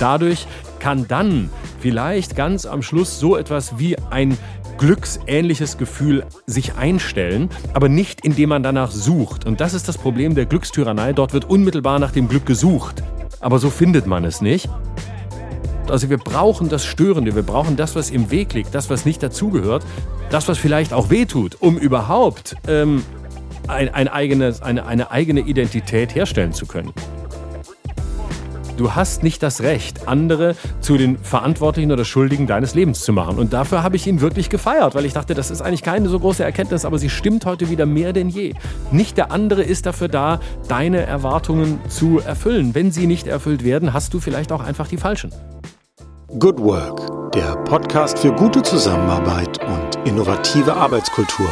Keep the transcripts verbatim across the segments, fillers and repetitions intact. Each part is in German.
dadurch kann dann vielleicht ganz am Schluss so etwas wie ein glücksähnliches Gefühl sich einstellen, aber nicht, indem man danach sucht. Und das ist das Problem der Glückstyrannei. Dort wird unmittelbar nach dem Glück gesucht. Aber so findet man es nicht. Also wir brauchen das Störende, wir brauchen das, was im Weg liegt, das, was nicht dazugehört, das, was vielleicht auch wehtut, um überhaupt ähm, ein, ein eigenes, eine, eine eigene Identität herstellen zu können. Du hast nicht das Recht, andere zu den Verantwortlichen oder Schuldigen deines Lebens zu machen. Und dafür habe ich ihn wirklich gefeiert, weil ich dachte, das ist eigentlich keine so große Erkenntnis, aber sie stimmt heute wieder mehr denn je. Nicht der andere ist dafür da, deine Erwartungen zu erfüllen. Wenn sie nicht erfüllt werden, hast du vielleicht auch einfach die falschen. Good Work, der Podcast für gute Zusammenarbeit und innovative Arbeitskultur.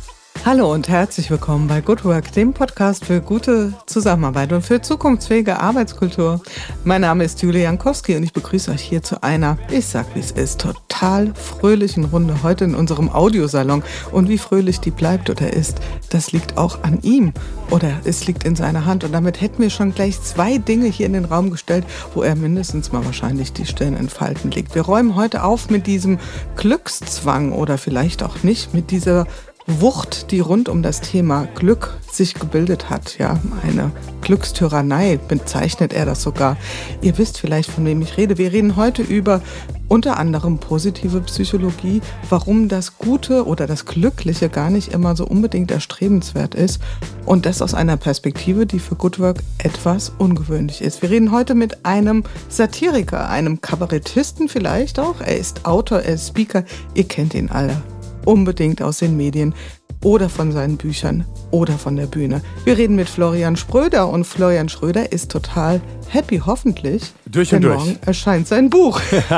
Hallo und herzlich willkommen bei Good Work, dem Podcast für gute Zusammenarbeit und für zukunftsfähige Arbeitskultur. Mein Name ist Julia Jankowski und ich begrüße euch hier zu einer, ich sag wie es ist, total fröhlichen Runde heute in unserem Audiosalon. Und wie fröhlich die bleibt oder ist, das liegt auch an ihm oder es liegt in seiner Hand. Und damit hätten wir schon gleich zwei Dinge hier in den Raum gestellt, wo er mindestens mal wahrscheinlich die Stirn in Falten legt. Wir räumen heute auf mit diesem Glückszwang oder vielleicht auch nicht, mit dieser Wucht, die rund um das Thema Glück sich gebildet hat. Ja, eine Glückstyrannei bezeichnet er das sogar. Ihr wisst vielleicht, von wem ich rede. Wir reden heute über unter anderem positive Psychologie, warum das Gute oder das Glückliche gar nicht immer so unbedingt erstrebenswert ist und das aus einer Perspektive, die für Good Work etwas ungewöhnlich ist. Wir reden heute mit einem Satiriker, einem Kabarettisten vielleicht auch. Er ist Autor, er ist Speaker. Ihr kennt ihn alle. Unbedingt aus den Medien oder von seinen Büchern oder von der Bühne. Wir reden mit Florian Schröder und Florian Schröder ist total happy, hoffentlich. Durch und denn durch. Morgen erscheint sein Buch.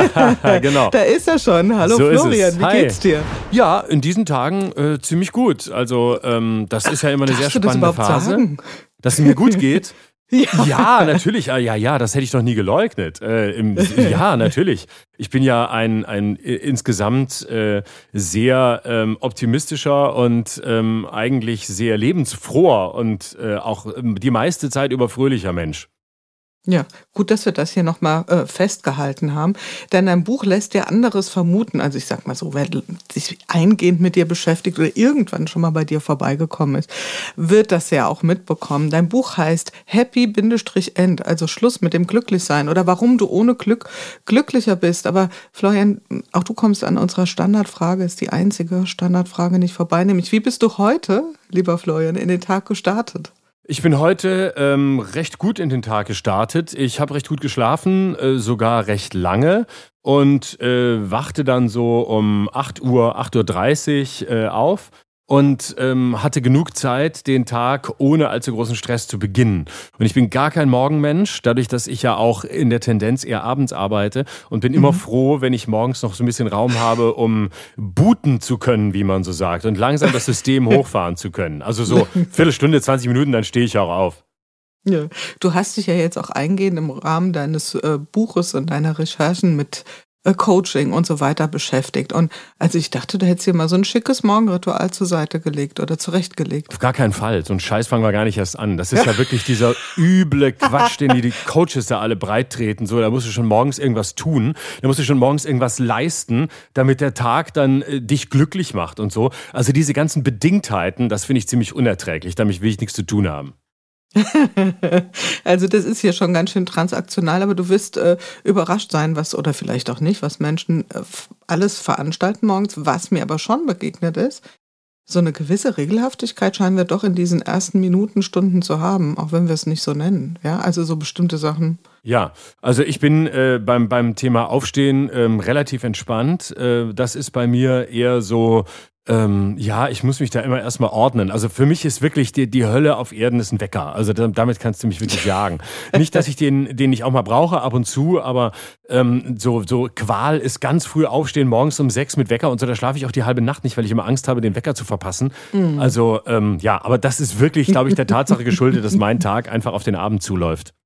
Genau. Da ist er schon. Hallo so Florian, wie Hi. geht's dir? Ja, in diesen Tagen äh, ziemlich gut. Also ähm, das ist ja immer eine Darfst sehr du das spannende überhaupt Phase. sagen? Dass es mir gut geht. Ja. Ja, natürlich. Ja, ja, das hätte ich doch nie geleugnet. Äh, im, ja, natürlich. Ich bin ja ein, ein insgesamt äh, sehr ähm, optimistischer und ähm, eigentlich sehr lebensfroher und äh, auch ähm, die meiste Zeit über fröhlicher Mensch. Ja, gut, dass wir das hier nochmal äh, festgehalten haben. Denn dein Buch lässt ja anderes vermuten. Also ich sag mal so, wer sich eingehend mit dir beschäftigt oder irgendwann schon mal bei dir vorbeigekommen ist, wird das ja auch mitbekommen. Dein Buch heißt Happy-End, also Schluss mit dem Glücklichsein oder warum du ohne Glück glücklicher bist. Aber Florian, auch du kommst an unserer Standardfrage, ist die einzige Standardfrage nicht vorbei, nämlich wie bist du heute, lieber Florian, in den Tag gestartet? Ich bin heute ähm, recht gut in den Tag gestartet. Ich habe recht gut geschlafen, äh, sogar recht lange und äh, wachte dann so um acht Uhr, acht Uhr dreißig äh, auf und ähm, hatte genug Zeit, den Tag ohne allzu großen Stress zu beginnen. Und ich bin gar kein Morgenmensch, dadurch, dass ich ja auch in der Tendenz eher abends arbeite und bin immer mhm. froh, wenn ich morgens noch so ein bisschen Raum habe, um booten zu können, wie man so sagt, und langsam das System hochfahren zu können. Also so Viertelstunde, zwanzig Minuten, dann stehe ich auch auf. Ja, du hast dich ja jetzt auch eingehend im Rahmen deines äh, Buches und deiner Recherchen mit Coaching und so weiter beschäftigt. Und also ich dachte, du hättest hier mal so ein schickes Morgenritual zur Seite gelegt oder zurechtgelegt. Auf gar keinen Fall. So ein Scheiß fangen wir gar nicht erst an. Das ist ja, ja wirklich dieser üble Quatsch, den die, die Coaches da alle breit treten. So, da musst du schon morgens irgendwas tun. Da musst du schon morgens irgendwas leisten, damit der Tag dann äh, dich glücklich macht und so. Also diese ganzen Bedingtheiten, das finde ich ziemlich unerträglich. Damit will ich nichts zu tun haben. Also das ist hier schon ganz schön transaktional, aber du wirst äh, überrascht sein, was oder vielleicht auch nicht, was Menschen äh, alles veranstalten morgens, was mir aber schon begegnet ist. So eine gewisse Regelhaftigkeit scheinen wir doch in diesen ersten Minuten, Stunden zu haben, auch wenn wir es nicht so nennen. Ja, also so bestimmte Sachen. Ja, also ich bin äh, beim, beim Thema Aufstehen ähm, relativ entspannt. Äh, das ist bei mir eher so, Ähm, ja, ich muss mich da immer erstmal ordnen. Also für mich ist wirklich die, die Hölle auf Erden ist ein Wecker. Also damit kannst du mich wirklich jagen. Nicht, dass ich den, den ich auch mal brauche ab und zu, aber ähm, so, so Qual ist ganz früh aufstehen, morgens um sechs mit Wecker und so. Da schlafe ich auch die halbe Nacht nicht, weil ich immer Angst habe, den Wecker zu verpassen. Mhm. Also ähm, ja, aber das ist wirklich, glaube ich, der Tatsache geschuldet, dass mein Tag einfach auf den Abend zuläuft.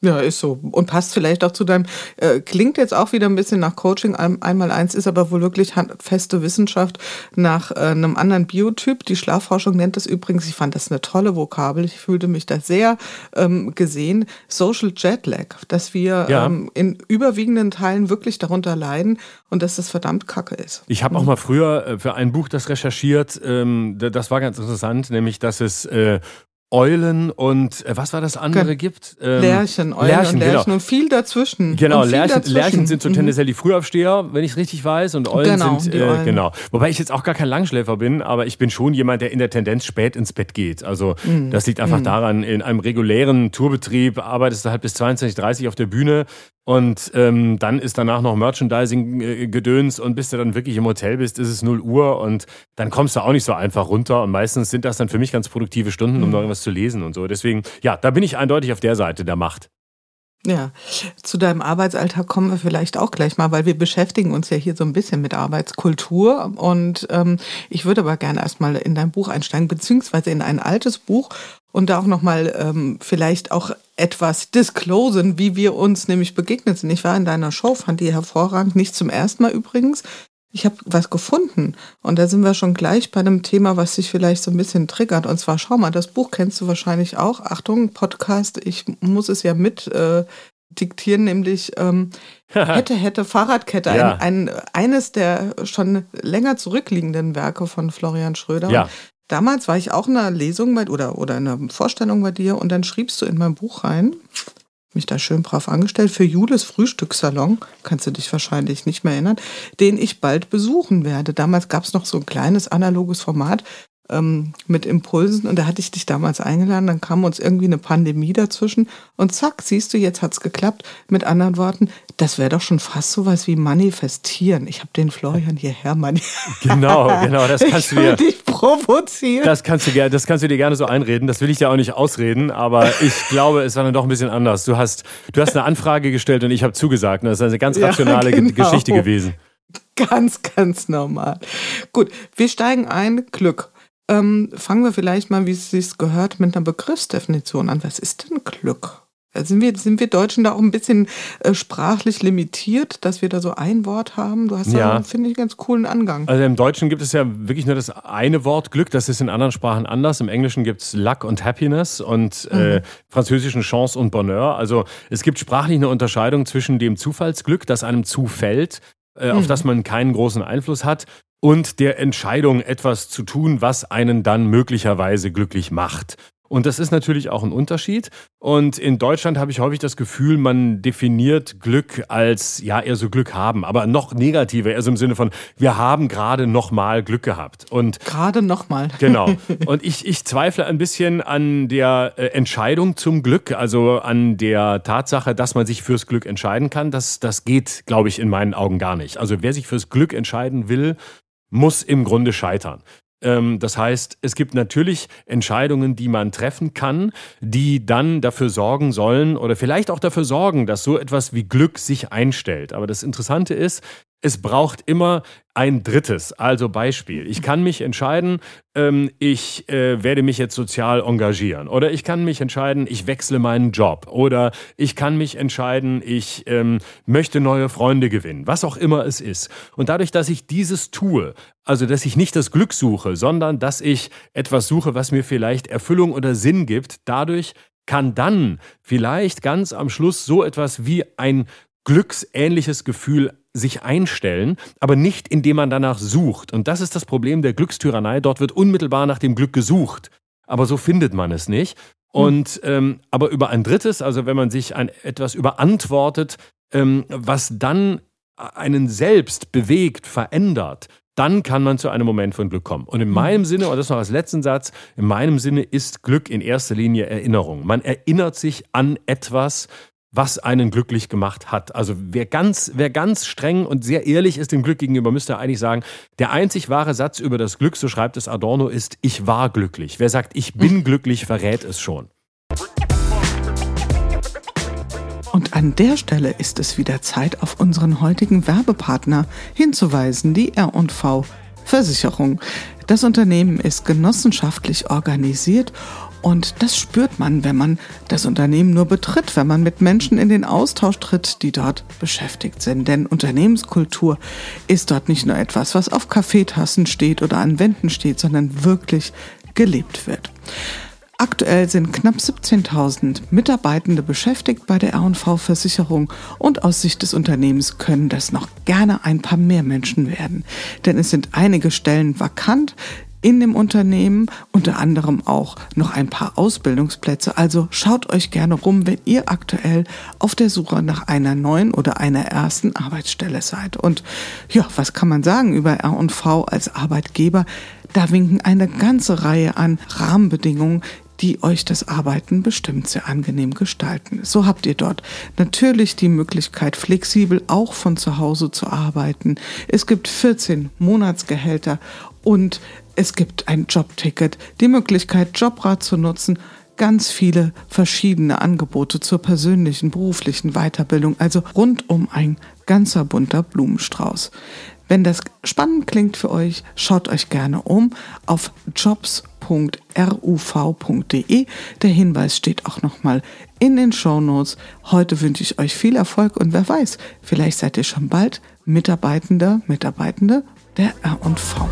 Ja, ist so. Und passt vielleicht auch zu deinem, äh, klingt jetzt auch wieder ein bisschen nach Coaching, ein, einmal eins, ist aber wohl wirklich handfeste Wissenschaft nach äh, einem anderen Biotyp. Die Schlafforschung nennt das übrigens, ich fand das eine tolle Vokabel, ich fühlte mich da sehr ähm, gesehen, Social Jetlag, dass wir ja. ähm, in überwiegenden Teilen wirklich darunter leiden und dass das verdammt kacke ist. Ich habe auch mal früher für ein Buch das recherchiert, ähm, das war ganz interessant, nämlich dass es äh, Eulen und äh, was war das andere Ge- gibt? Ähm, Lerchen, Eulen Lerchen, und Lerchen genau. und viel dazwischen. Genau, viel Lerchen, dazwischen. Lerchen sind so mhm. tendenziell die Frühaufsteher, wenn ich es richtig weiß, und Eulen genau, sind, die äh, Eulen. genau. Wobei ich jetzt auch gar kein Langschläfer bin, aber ich bin schon jemand, der in der Tendenz spät ins Bett geht. Also mhm. das liegt einfach mhm. daran, in einem regulären Tourbetrieb arbeitest du halt bis zweiundzwanzig Uhr dreißig auf der Bühne und ähm, dann ist danach noch Merchandising-Gedöns und bis du dann wirklich im Hotel bist, ist es null Uhr und dann kommst du auch nicht so einfach runter und meistens sind das dann für mich ganz produktive Stunden, um mhm. noch irgendwas zu lesen und so. Deswegen, ja, da bin ich eindeutig auf der Seite der Macht. Ja, zu deinem Arbeitsalltag kommen wir vielleicht auch gleich mal, weil wir beschäftigen uns ja hier so ein bisschen mit Arbeitskultur und ähm, ich würde aber gerne erstmal in dein Buch einsteigen, beziehungsweise in ein altes Buch und da auch nochmal ähm, vielleicht auch etwas disclosen, wie wir uns nämlich begegnet sind. Ich war in deiner Show, fand die hervorragend, nicht zum ersten Mal übrigens. Ich habe was gefunden und da sind wir schon gleich bei einem Thema, was dich vielleicht so ein bisschen triggert. Und zwar, schau mal, das Buch kennst du wahrscheinlich auch. Achtung, Podcast, ich muss es ja mit äh, diktieren, nämlich ähm, Hätte, Hätte, Fahrradkette. Ja. Ein, ein, eines der schon länger zurückliegenden Werke von Florian Schröder. Ja. Damals war ich auch in einer Lesung bei, oder, oder in einer Vorstellung bei dir und dann schriebst du in mein Buch rein, mich da schön brav angestellt, für Jules Frühstückssalon, kannst du dich wahrscheinlich nicht mehr erinnern, den ich bald besuchen werde. Damals gab es noch so ein kleines analoges Format ähm, mit Impulsen und da hatte ich dich damals eingeladen, dann kam uns irgendwie eine Pandemie dazwischen und zack, siehst du, jetzt hat's geklappt. Mit anderen Worten, das wäre doch schon fast sowas wie manifestieren. Ich habe den Florian hierher manifestiert. Genau, genau, das kannst ich du dir... dich provozieren. Das kannst, du, das kannst du dir gerne so einreden, das will ich dir auch nicht ausreden, aber ich glaube, es war dann doch ein bisschen anders. Du hast, du hast eine Anfrage gestellt und ich habe zugesagt und das ist eine ganz rationale ja, genau. Geschichte gewesen. Ganz, ganz normal. Gut, wir steigen ein, Glück. Ähm, fangen wir vielleicht mal, wie es sich gehört, mit einer Begriffsdefinition an. Was ist denn Glück? Sind wir, sind wir Deutschen da auch ein bisschen äh, sprachlich limitiert, dass wir da so ein Wort haben? Du hast ja, da, finde ich, einen ganz coolen Angang. Also im Deutschen gibt es ja wirklich nur das eine Wort Glück, das ist in anderen Sprachen anders. Im Englischen gibt es Luck und Happiness und mhm. äh, französischen Chance und Bonheur. Also es gibt sprachlich eine Unterscheidung zwischen dem Zufallsglück, das einem zufällt, äh, mhm. auf das man keinen großen Einfluss hat, und der Entscheidung, etwas zu tun, was einen dann möglicherweise glücklich macht. Und das ist natürlich auch ein Unterschied. Und in Deutschland habe ich häufig das Gefühl, man definiert Glück als, ja, eher so Glück haben, aber noch negativer, eher so im Sinne von, wir haben gerade noch mal Glück gehabt. Und gerade noch mal. Genau. Und ich, ich zweifle ein bisschen an der äh, Entscheidung zum Glück, also an der Tatsache, dass man sich fürs Glück entscheiden kann. Das, das geht, glaube ich, in meinen Augen gar nicht. Also wer sich fürs Glück entscheiden will, muss im Grunde scheitern. Das heißt, es gibt natürlich Entscheidungen, die man treffen kann, die dann dafür sorgen sollen oder vielleicht auch dafür sorgen, dass so etwas wie Glück sich einstellt. Aber das Interessante ist, es braucht immer ein drittes. Also Beispiel, ich kann mich entscheiden, ähm, ich äh, werde mich jetzt sozial engagieren. Oder ich kann mich entscheiden, ich wechsle meinen Job. Oder ich kann mich entscheiden, ich ähm, möchte neue Freunde gewinnen. Was auch immer es ist. Und dadurch, dass ich dieses tue, also dass ich nicht das Glück suche, sondern dass ich etwas suche, was mir vielleicht Erfüllung oder Sinn gibt, dadurch kann dann vielleicht ganz am Schluss so etwas wie ein glücksähnliches Gefühl sich einstellen, aber nicht, indem man danach sucht. Und das ist das Problem der Glückstyrannei. Dort wird unmittelbar nach dem Glück gesucht. Aber so findet man es nicht. Und ähm, aber über ein drittes, also wenn man sich ein, etwas überantwortet, ähm, was dann einen selbst bewegt, verändert, dann kann man zu einem Moment von Glück kommen. Und in meinem Sinne, und das noch als letzten Satz, in meinem Sinne ist Glück in erster Linie Erinnerung. Man erinnert sich an etwas, was einen glücklich gemacht hat. Also wer ganz, wer ganz streng und sehr ehrlich ist dem Glück gegenüber, müsste eigentlich sagen, der einzig wahre Satz über das Glück, so schreibt es Adorno, ist, ich war glücklich. Wer sagt, ich bin glücklich, verrät es schon. Und an der Stelle ist es wieder Zeit, auf unseren heutigen Werbepartner hinzuweisen, die R und V Versicherung. Das Unternehmen ist genossenschaftlich organisiert Und das spürt man, wenn man das Unternehmen nur betritt, wenn man mit Menschen in den Austausch tritt, die dort beschäftigt sind. Denn Unternehmenskultur ist dort nicht nur etwas, was auf Kaffeetassen steht oder an Wänden steht, sondern wirklich gelebt wird. Aktuell sind knapp siebzehntausend Mitarbeitende beschäftigt bei der R und V-Versicherung und aus Sicht des Unternehmens können das noch gerne ein paar mehr Menschen werden. Denn es sind einige Stellen vakant in dem Unternehmen, unter anderem auch noch ein paar Ausbildungsplätze. Also schaut euch gerne rum, wenn ihr aktuell auf der Suche nach einer neuen oder einer ersten Arbeitsstelle seid. Und ja, was kann man sagen über R und V als Arbeitgeber? Da winken eine ganze Reihe an Rahmenbedingungen, die euch das Arbeiten bestimmt sehr angenehm gestalten. So habt ihr dort natürlich die Möglichkeit, flexibel auch von zu Hause zu arbeiten. Es gibt vierzehn Monatsgehälter und es gibt ein Jobticket, die Möglichkeit, Jobrat zu nutzen, ganz viele verschiedene Angebote zur persönlichen, beruflichen Weiterbildung, also rundum ein ganzer bunter Blumenstrauß. Wenn das spannend klingt für euch, schaut euch gerne um auf jobs punkt ruv punkt de. Der Hinweis steht auch nochmal in den Shownotes. Heute wünsche ich euch viel Erfolg und wer weiß, vielleicht seid ihr schon bald Mitarbeitender, Mitarbeitende der R und V.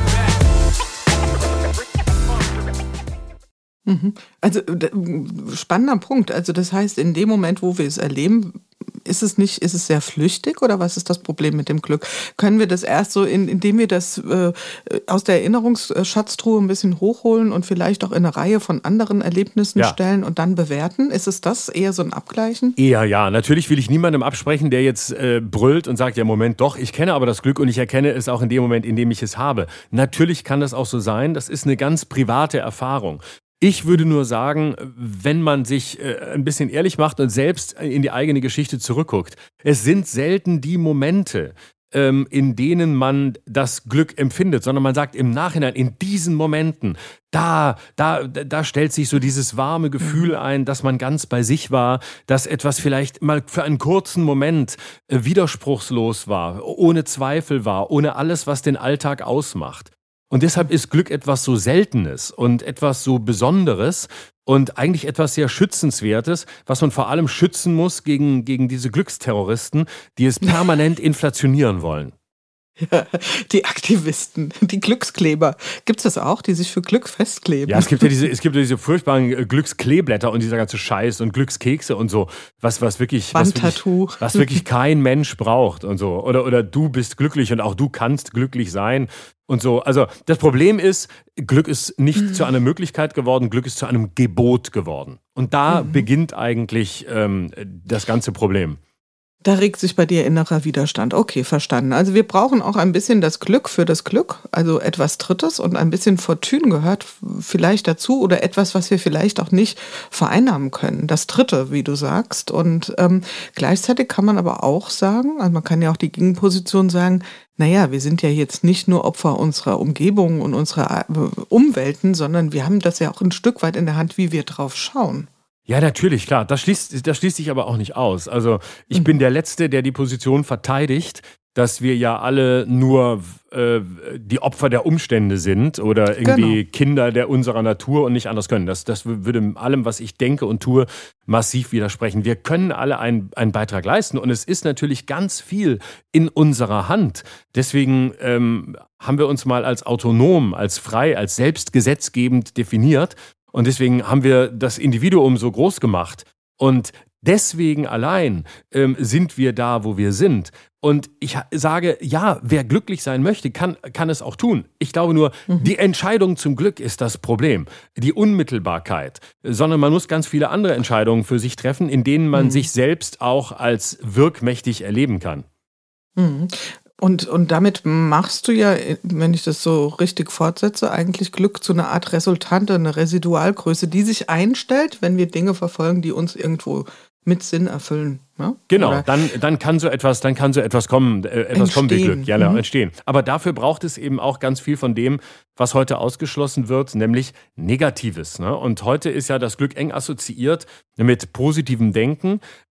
Also spannender Punkt. Also das heißt, in dem Moment, wo wir es erleben, ist es nicht, ist es sehr flüchtig oder was ist das Problem mit dem Glück? Können wir das erst so, in, indem wir das äh, aus der Erinnerungsschatztruhe ein bisschen hochholen und vielleicht auch in eine Reihe von anderen Erlebnissen ja. stellen und dann bewerten? Ist es das eher so ein Abgleichen? Eher ja. Natürlich will ich niemandem absprechen, der jetzt äh, brüllt und sagt, ja Moment, doch, ich kenne aber das Glück und ich erkenne es auch in dem Moment, in dem ich es habe. Natürlich kann das auch so sein. Das ist eine ganz private Erfahrung. Ich würde nur sagen, wenn man sich äh, ein bisschen ehrlich macht und selbst in die eigene Geschichte zurückguckt, es sind selten die Momente, ähm, in denen man das Glück empfindet, sondern man sagt im Nachhinein, in diesen Momenten, da, da, da stellt sich so dieses warme Gefühl ein, dass man ganz bei sich war, dass etwas vielleicht mal für einen kurzen Moment äh, widerspruchslos war, ohne Zweifel war, ohne alles, was den Alltag ausmacht. Und deshalb ist Glück etwas so Seltenes und etwas so Besonderes und eigentlich etwas sehr Schützenswertes, was man vor allem schützen muss gegen, gegen diese Glücksterroristen, die es permanent inflationieren wollen. Ja, die Aktivisten, die Glückskleber. Gibt es das auch, die sich für Glück festkleben? Ja, es gibt ja diese, es gibt ja diese furchtbaren Glückskleeblätter und dieser ganze Scheiß und Glückskekse und so, was, was wirklich, was wirklich, was wirklich kein Mensch braucht und so. Oder, oder du bist glücklich und auch du kannst glücklich sein und so. Also das Problem ist, Glück ist nicht mhm. zu einer Möglichkeit geworden, Glück ist zu einem Gebot geworden. Und da mhm. beginnt eigentlich ähm, das ganze Problem. Da regt sich bei dir innerer Widerstand. Okay, verstanden. Also wir brauchen auch ein bisschen das Glück für das Glück, also etwas Drittes und ein bisschen Fortune gehört vielleicht dazu oder etwas, was wir vielleicht auch nicht vereinnahmen können. Das Dritte, wie du sagst. Und ähm, gleichzeitig kann man aber auch sagen, also man kann ja auch die Gegenposition sagen, naja, wir sind ja jetzt nicht nur Opfer unserer Umgebung und unserer Umwelten, sondern wir haben das ja auch ein Stück weit in der Hand, wie wir drauf schauen. Ja, natürlich, klar. Das schließt, das schließt sich aber auch nicht aus. Also ich mhm. bin der Letzte, der die Position verteidigt, dass wir ja alle nur äh, die Opfer der Umstände sind oder irgendwie genau. Kinder der unserer Natur und nicht anders können. Das, das würde allem, was ich denke und tue, massiv widersprechen. Wir können alle einen, einen Beitrag leisten und es ist natürlich ganz viel in unserer Hand. Deswegen ähm, haben wir uns mal als autonom, als frei, als selbstgesetzgebend definiert. Und deswegen haben wir das Individuum so groß gemacht. Und deswegen allein ähm, sind wir da, wo wir sind. Und ich sage, ja, wer glücklich sein möchte, kann, kann es auch tun. Ich glaube nur, mhm. die Entscheidung zum Glück ist das Problem. Die Unmittelbarkeit. Sondern man muss ganz viele andere Entscheidungen für sich treffen, in denen man mhm. sich selbst auch als wirkmächtig erleben kann. Mhm. Und, und damit machst du ja, wenn ich das so richtig fortsetze, eigentlich Glück zu einer Art Resultante, eine Residualgröße, die sich einstellt, wenn wir Dinge verfolgen, die uns irgendwo mit Sinn erfüllen. Ja? Genau, dann, dann kann so etwas, dann kann so etwas kommen, äh, etwas kommen wie Glück, ja, mhm. entstehen. Aber dafür braucht es eben auch ganz viel von dem, was heute ausgeschlossen wird, nämlich Negatives. Ne? Und heute ist ja das Glück eng assoziiert mit positivem Denken.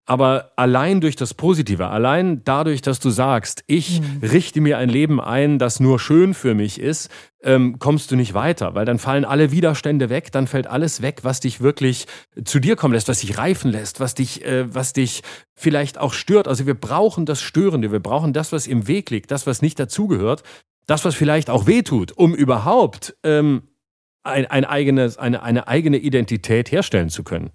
Aber allein durch das Positive, allein dadurch, dass du sagst, ich mhm. richte mir ein Leben ein, das nur schön für mich ist, ähm, kommst du nicht weiter, weil dann fallen alle Widerstände weg, dann fällt alles weg, was dich wirklich zu dir kommen lässt, was dich reifen lässt, was dich, äh, was dich vielleicht auch stört. Also wir brauchen das Störende, wir brauchen das, was im Weg liegt, das, was nicht dazugehört, das, was vielleicht auch wehtut, um überhaupt ähm, ein, ein eigenes, eine, eine eigene Identität herstellen zu können.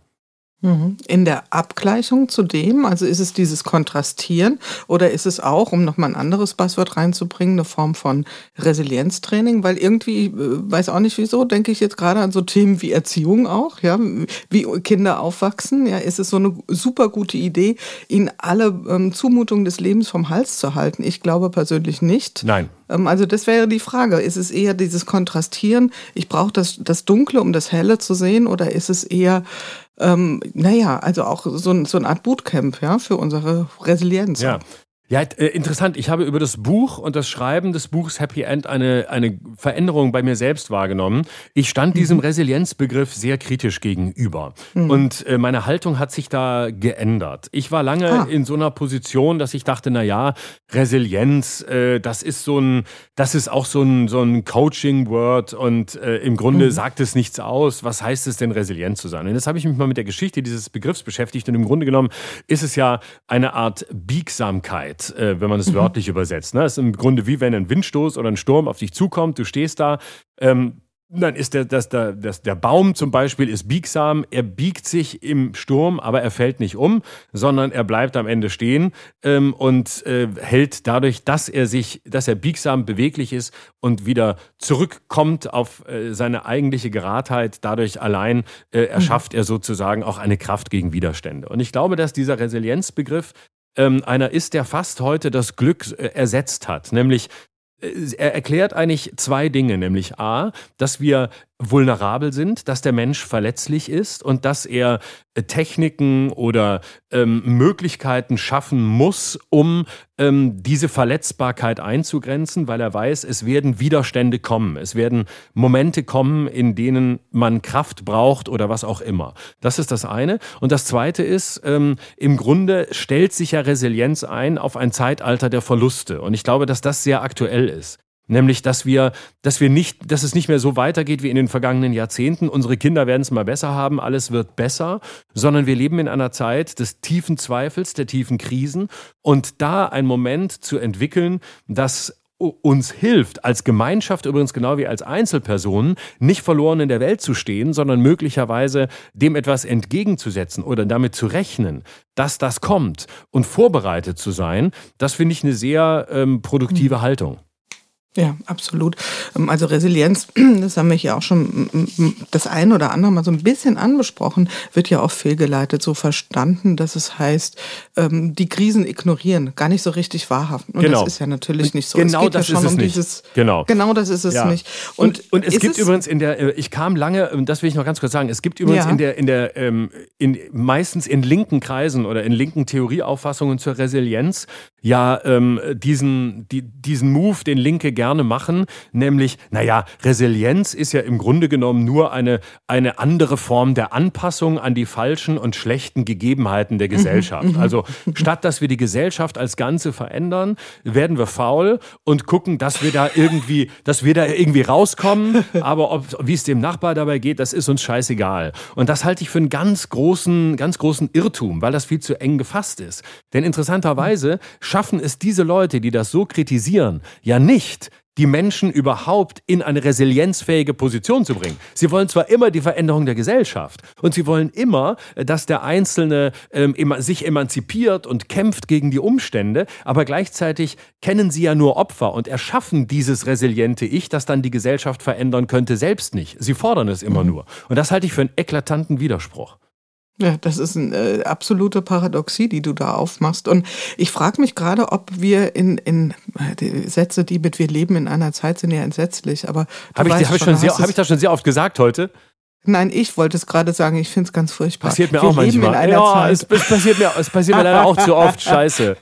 In der Abgleichung zu dem, also ist es dieses Kontrastieren oder ist es auch, um nochmal ein anderes Buzzword reinzubringen, eine Form von Resilienztraining? Weil irgendwie, ich weiß auch nicht wieso, denke ich jetzt gerade an so Themen wie Erziehung auch, ja, wie Kinder aufwachsen. Ja, ist es so eine super gute Idee, ihnen alle ähm, Zumutungen des Lebens vom Hals zu halten? Ich glaube persönlich nicht. Nein. Ähm, also das wäre die Frage. Ist es eher dieses Kontrastieren, ich brauche das, das Dunkle, um das Helle zu sehen, oder ist es eher Ähm, naja, also auch so, so eine Art Bootcamp, ja, für unsere Resilienz. Ja. Ja, äh, interessant. Ich habe über das Buch und das Schreiben des Buchs Happy End eine, eine Veränderung bei mir selbst wahrgenommen. Ich stand diesem mhm. Resilienzbegriff sehr kritisch gegenüber. Mhm. Und äh, meine Haltung hat sich da geändert. Ich war lange ah. in so einer Position, dass ich dachte, na ja, Resilienz, äh, das ist so ein, das ist auch so ein, so ein Coaching-Word und äh, im Grunde mhm. sagt es nichts aus. Was heißt es denn, resilient zu sein? Und jetzt habe ich mich mal mit der Geschichte dieses Begriffs beschäftigt und im Grunde genommen ist es ja eine Art Biegsamkeit. Wenn man es wörtlich mhm. übersetzt. Es ist im Grunde wie wenn ein Windstoß oder ein Sturm auf dich zukommt, du stehst da, ähm, dann ist der, das, der, das, der Baum zum Beispiel ist biegsam, er biegt sich im Sturm, aber er fällt nicht um, sondern er bleibt am Ende stehen ähm, und äh, hält dadurch, dass er sich, dass er biegsam beweglich ist und wieder zurückkommt auf äh, seine eigentliche Geradheit, dadurch allein äh, erschafft mhm. er sozusagen auch eine Kraft gegen Widerstände. Und ich glaube, dass dieser Resilienzbegriff Ähm, einer ist, der fast heute das Glück äh, ersetzt hat. Nämlich, äh, er erklärt eigentlich zwei Dinge. Nämlich A, dass wir vulnerabel sind, dass der Mensch verletzlich ist und dass er äh, Techniken oder ähm, Möglichkeiten schaffen muss, um ähm, diese Verletzbarkeit einzugrenzen, weil er weiß, es werden Widerstände kommen. Es werden Momente kommen, in denen man Kraft braucht oder was auch immer. Das ist das eine. Und das zweite ist, ähm, im Grunde stellt sich ja Resilienz ein auf ein Zeitalter der Verluste. Und ich glaube, dass das sehr aktuell ist. Nämlich, dass wir, dass wir nicht, dass es nicht mehr so weitergeht wie in den vergangenen Jahrzehnten. Unsere Kinder werden es mal besser haben, alles wird besser, sondern wir leben in einer Zeit des tiefen Zweifels, der tiefen Krisen und da einen Moment zu entwickeln, das uns hilft, als Gemeinschaft übrigens genau wie als Einzelpersonen, nicht verloren in der Welt zu stehen, sondern möglicherweise dem etwas entgegenzusetzen oder damit zu rechnen, dass das kommt und vorbereitet zu sein, das finde ich eine sehr ähm, produktive mhm. Haltung. Ja, absolut. Also Resilienz, das haben wir hier auch schon das ein oder andere mal so ein bisschen anbesprochen, wird ja auch fehlgeleitet, so verstanden, dass es heißt, die Krisen ignorieren, gar nicht so richtig wahrhaben. Und genau. das ist ja natürlich nicht so. Genau, es geht das ja schon ist es um nicht. Dieses, genau. genau das ist es ja. nicht. Und, und, und es gibt es übrigens in der, ich kam lange, das will ich noch ganz kurz sagen, es gibt übrigens ja. in der, in der, in, meistens in linken Kreisen oder in linken Theorieauffassungen zur Resilienz ja ähm, diesen, die, diesen Move, den Linke gerne machen, nämlich, naja, Resilienz ist ja im Grunde genommen nur eine, eine andere Form der Anpassung an die falschen und schlechten Gegebenheiten der Gesellschaft. Also statt dass wir die Gesellschaft als Ganze verändern, werden wir faul und gucken, dass wir da irgendwie, dass wir da irgendwie rauskommen, aber ob, wie es dem Nachbar dabei geht, das ist uns scheißegal. Und das halte ich für einen ganz großen, ganz großen Irrtum, weil das viel zu eng gefasst ist. Denn interessanterweise schaffen es diese Leute, die das so kritisieren, ja nicht, die Menschen überhaupt in eine resilienzfähige Position zu bringen. Sie wollen zwar immer die Veränderung der Gesellschaft und sie wollen immer, dass der Einzelne ähm, sich emanzipiert und kämpft gegen die Umstände, aber gleichzeitig kennen sie ja nur Opfer und erschaffen dieses resiliente Ich, das dann die Gesellschaft verändern könnte, selbst nicht. Sie fordern es immer nur. Und das halte ich für einen eklatanten Widerspruch. Ja, das ist eine äh, absolute Paradoxie, die du da aufmachst. Und ich frage mich gerade, ob wir in, in die Sätze, die mit wir leben in einer Zeit, sind ja entsetzlich. Aber habe ich, hab ich, schon sehr, hab ich das schon sehr oft gesagt heute? Nein, ich wollte es gerade sagen, ich finde es ganz furchtbar. Passiert mir wir auch leben manchmal. In einer ja, Zeit. Es, es, passiert mir, es passiert mir leider auch zu oft. Scheiße.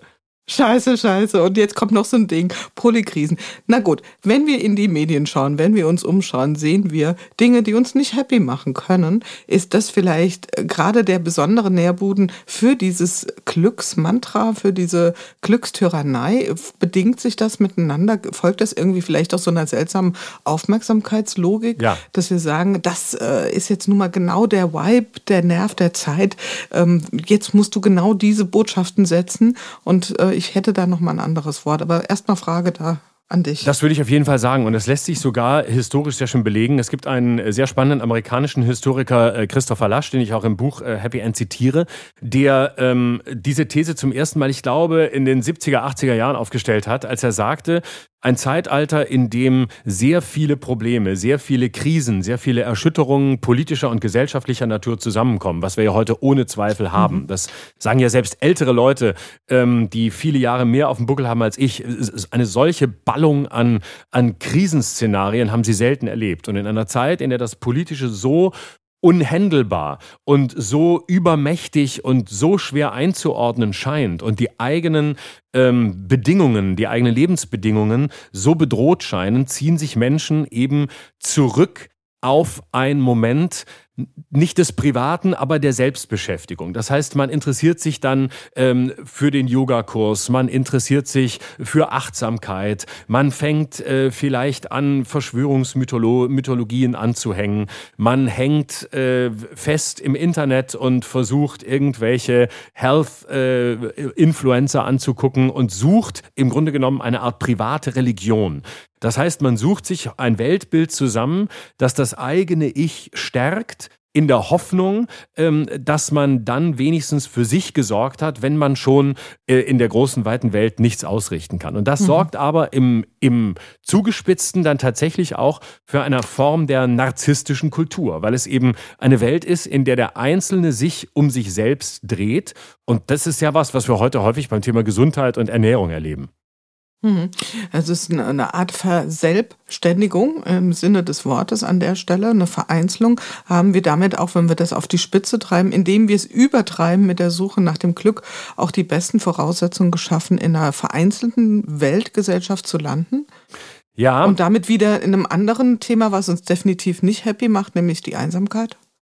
Scheiße, scheiße. Und jetzt kommt noch so ein Ding, Polykrisen. Na gut, wenn wir in die Medien schauen, wenn wir uns umschauen, sehen wir Dinge, die uns nicht happy machen können. Ist das vielleicht gerade der besondere Nährboden für dieses Glücksmantra, für diese Glückstyrannei? Bedingt sich das miteinander? Folgt das irgendwie vielleicht auch so einer seltsamen Aufmerksamkeitslogik? Ja. Dass wir sagen, das äh, ist jetzt nun mal genau der Vibe, der Nerv der Zeit. Ähm, jetzt musst du genau diese Botschaften setzen und äh, ich hätte da noch mal ein anderes Wort, aber erstmal Frage da an dich. Das würde ich auf jeden Fall sagen und das lässt sich sogar historisch sehr schön belegen. Es gibt einen sehr spannenden amerikanischen Historiker, äh, Christopher Lasch, den ich auch im Buch äh, Happy End zitiere, der ähm, diese These zum ersten Mal, ich glaube, in den siebziger, achtziger Jahren aufgestellt hat, als er sagte, ein Zeitalter, in dem sehr viele Probleme, sehr viele Krisen, sehr viele Erschütterungen politischer und gesellschaftlicher Natur zusammenkommen, was wir ja heute ohne Zweifel haben. Mhm. Das sagen ja selbst ältere Leute, ähm, die viele Jahre mehr auf dem Buckel haben als ich. Eine solche Ballung an, an Krisenszenarien haben sie selten erlebt. Und in einer Zeit, in der das Politische so unhändelbar und so übermächtig und so schwer einzuordnen scheint und die eigenen ähm, Bedingungen, die eigenen Lebensbedingungen so bedroht scheinen, ziehen sich Menschen eben zurück auf einen Moment, nicht des Privaten, aber der Selbstbeschäftigung. Das heißt, man interessiert sich dann ähm, für den Yogakurs, man interessiert sich für Achtsamkeit, man fängt äh, vielleicht an, Verschwörungsmythologien anzuhängen, man hängt äh, fest im Internet und versucht, irgendwelche Health-Influencer äh, anzugucken und sucht im Grunde genommen eine Art private Religion. Das heißt, man sucht sich ein Weltbild zusammen, das das eigene Ich stärkt, in der Hoffnung, ähm, dass man dann wenigstens für sich gesorgt hat, wenn man schon äh, in der großen, weiten Welt nichts ausrichten kann. Und das mhm. sorgt aber im, im Zugespitzten dann tatsächlich auch für eine Form der narzisstischen Kultur, weil es eben eine Welt ist, in der der Einzelne sich um sich selbst dreht. Und das ist ja was, was wir heute häufig beim Thema Gesundheit und Ernährung erleben. Also es ist eine Art Verselbstständigung im Sinne des Wortes an der Stelle, eine Vereinzelung haben wir damit auch, wenn wir das auf die Spitze treiben, indem wir es übertreiben mit der Suche nach dem Glück, auch die besten Voraussetzungen geschaffen, in einer vereinzelten Weltgesellschaft zu landen. Ja. Und damit wieder in einem anderen Thema, was uns definitiv nicht happy macht, nämlich die Einsamkeit.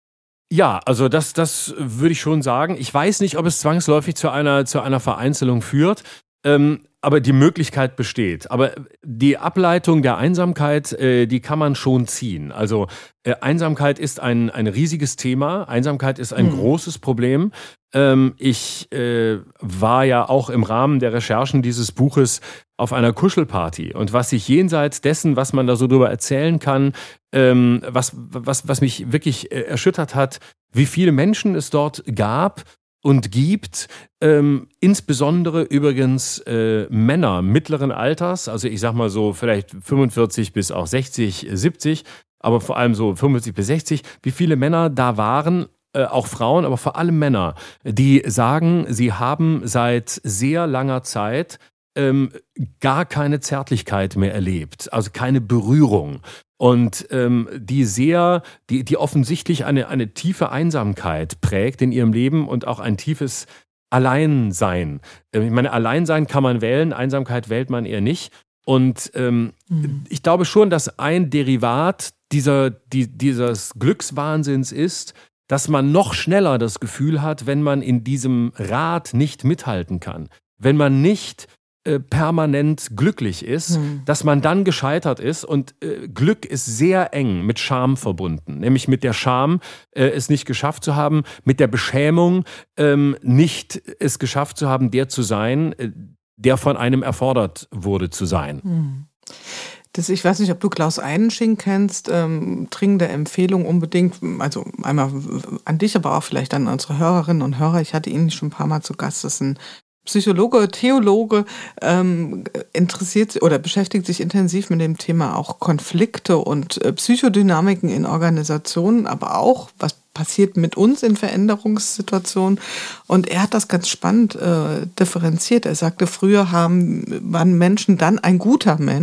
Ja, also das, das würde ich schon sagen. Ich weiß nicht, ob es zwangsläufig zu einer, zu einer Vereinzelung führt. Ähm, aber die Möglichkeit besteht. Aber die Ableitung der Einsamkeit, äh, die kann man schon ziehen. Also äh, Einsamkeit ist ein, ein riesiges Thema. Einsamkeit ist ein mhm. großes Problem. Ähm, ich äh, war ja auch im Rahmen der Recherchen dieses Buches auf einer Kuschelparty. Und was sich jenseits dessen, was man da so drüber erzählen kann, ähm, was, was, was mich wirklich äh, erschüttert hat, wie viele Menschen es dort gab, und gibt, ähm, insbesondere übrigens äh, Männer mittleren Alters, also ich sag mal so vielleicht fünfundvierzig bis auch sechzig, siebzig, aber vor allem so fünfundvierzig bis sechzig, wie viele Männer da waren, äh, auch Frauen, aber vor allem Männer, die sagen, sie haben seit sehr langer Zeit ähm, gar keine Zärtlichkeit mehr erlebt, also keine Berührung. Und ähm, die sehr, die, die offensichtlich eine, eine tiefe Einsamkeit prägt in ihrem Leben und auch ein tiefes Alleinsein. Ich meine, Alleinsein kann man wählen, Einsamkeit wählt man eher nicht. Und ähm, mhm. ich glaube schon, dass ein Derivat dieser, die, dieses Glückswahnsinns ist, dass man noch schneller das Gefühl hat, wenn man in diesem Rad nicht mithalten kann. Wenn man nicht permanent glücklich ist, hm. dass man dann gescheitert ist und äh, Glück ist sehr eng mit Scham verbunden, nämlich mit der Scham, äh, es nicht geschafft zu haben, mit der Beschämung, ähm, nicht es geschafft zu haben, der zu sein, äh, der von einem erfordert wurde zu sein. Hm. Das, ich weiß nicht, ob du Klaus Einensching kennst, ähm, dringende Empfehlung unbedingt, also einmal an dich, aber auch vielleicht an unsere Hörerinnen und Hörer. Ich hatte ihn schon ein paar Mal zu Gast, das ist ein Psychologe, Theologe, ähm, interessiert oder beschäftigt sich intensiv mit dem Thema auch Konflikte und äh, Psychodynamiken in Organisationen, aber auch, was passiert mit uns in Veränderungssituationen. Und er hat das ganz spannend äh, differenziert. Er sagte, früher haben, waren Menschen dann ein guter Mensch,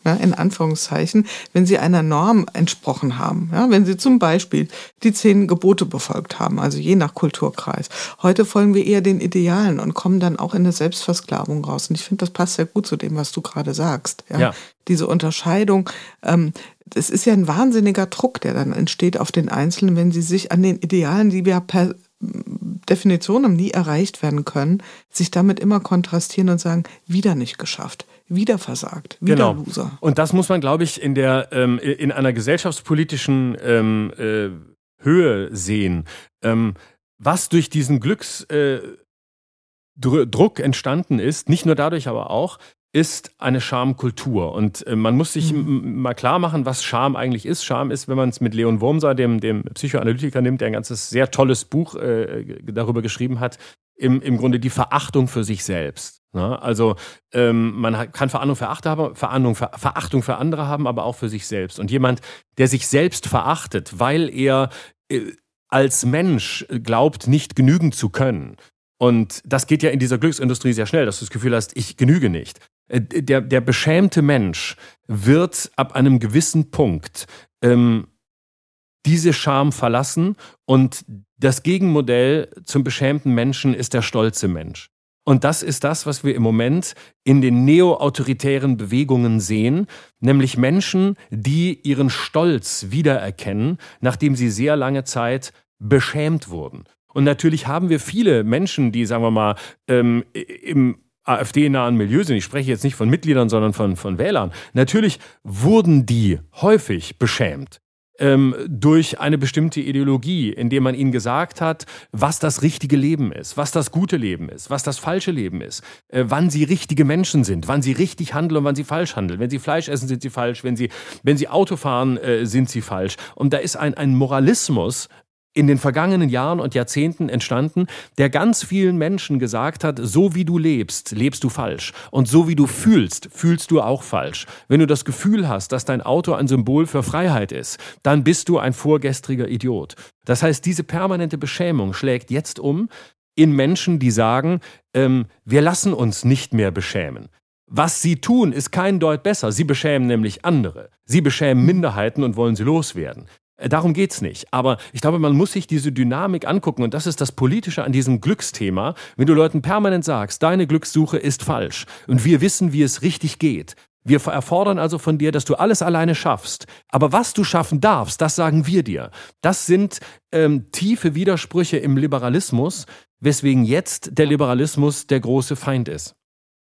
ja, in Anführungszeichen, wenn sie einer Norm entsprochen haben. Ja, wenn sie zum Beispiel die zehn Gebote befolgt haben, also je nach Kulturkreis. Heute folgen wir eher den Idealen und kommen dann auch in eine Selbstversklavung raus. Und ich finde, das passt sehr gut zu dem, was du gerade sagst. Ja? Ja. Diese Unterscheidung, ähm, es ist ja ein wahnsinniger Druck, der dann entsteht auf den Einzelnen, wenn sie sich an den Idealen, die wir per Definition nie erreicht werden können, sich damit immer kontrastieren und sagen, wieder nicht geschafft, wieder versagt, wieder genau. Loser. Und das muss man, glaube ich, in der ähm, in einer gesellschaftspolitischen ähm, äh, Höhe sehen. Ähm, was durch diesen Glücksdruck äh, entstanden ist, nicht nur dadurch, aber auch, ist eine Schamkultur. Und äh, man muss sich mhm. m- mal klar machen, was Scham eigentlich ist. Scham ist, wenn man es mit Leon Wormser, dem, dem Psychoanalytiker, nimmt, der ein ganzes sehr tolles Buch äh, darüber geschrieben hat, im, im Grunde die Verachtung für sich selbst. Ne? Also ähm, man hat, kann Verachtung für, haben, Verachtung, für, Verachtung für andere haben, aber auch für sich selbst. Und jemand, der sich selbst verachtet, weil er äh, als Mensch glaubt, nicht genügen zu können. Und das geht ja in dieser Glücksindustrie sehr schnell, dass du das Gefühl hast, ich genüge nicht. Der, der beschämte Mensch wird ab einem gewissen Punkt ähm, diese Scham verlassen und das Gegenmodell zum beschämten Menschen ist der stolze Mensch. Und das ist das, was wir im Moment in den neo-autoritären Bewegungen sehen, nämlich Menschen, die ihren Stolz wiedererkennen, nachdem sie sehr lange Zeit beschämt wurden. Und natürlich haben wir viele Menschen, die, sagen wir mal, ähm, im AfD-nahen Milieu sind. Ich spreche jetzt nicht von Mitgliedern, sondern von, von Wählern. Natürlich wurden die häufig beschämt ähm, durch eine bestimmte Ideologie, indem man ihnen gesagt hat, was das richtige Leben ist, was das gute Leben ist, was das falsche Leben ist, äh, wann sie richtige Menschen sind, wann sie richtig handeln und wann sie falsch handeln. Wenn sie Fleisch essen, sind sie falsch. Wenn sie, wenn sie Auto fahren, äh, sind sie falsch. Und da ist ein, ein Moralismus in den vergangenen Jahren und Jahrzehnten entstanden, der ganz vielen Menschen gesagt hat, so wie du lebst, lebst du falsch. Und so wie du fühlst, fühlst du auch falsch. Wenn du das Gefühl hast, dass dein Auto ein Symbol für Freiheit ist, dann bist du ein vorgestriger Idiot. Das heißt, diese permanente Beschämung schlägt jetzt um in Menschen, die sagen, ähm, wir lassen uns nicht mehr beschämen. Was sie tun, ist kein Deut besser. Sie beschämen nämlich andere. Sie beschämen Minderheiten und wollen sie loswerden. Darum geht's nicht. Aber ich glaube, man muss sich diese Dynamik angucken. Und das ist das Politische an diesem Glücksthema. Wenn du Leuten permanent sagst, deine Glückssuche ist falsch und wir wissen, wie es richtig geht. Wir erfordern also von dir, dass du alles alleine schaffst. Aber was du schaffen darfst, das sagen wir dir. Das sind ähm, tiefe Widersprüche im Liberalismus, weswegen jetzt der Liberalismus der große Feind ist.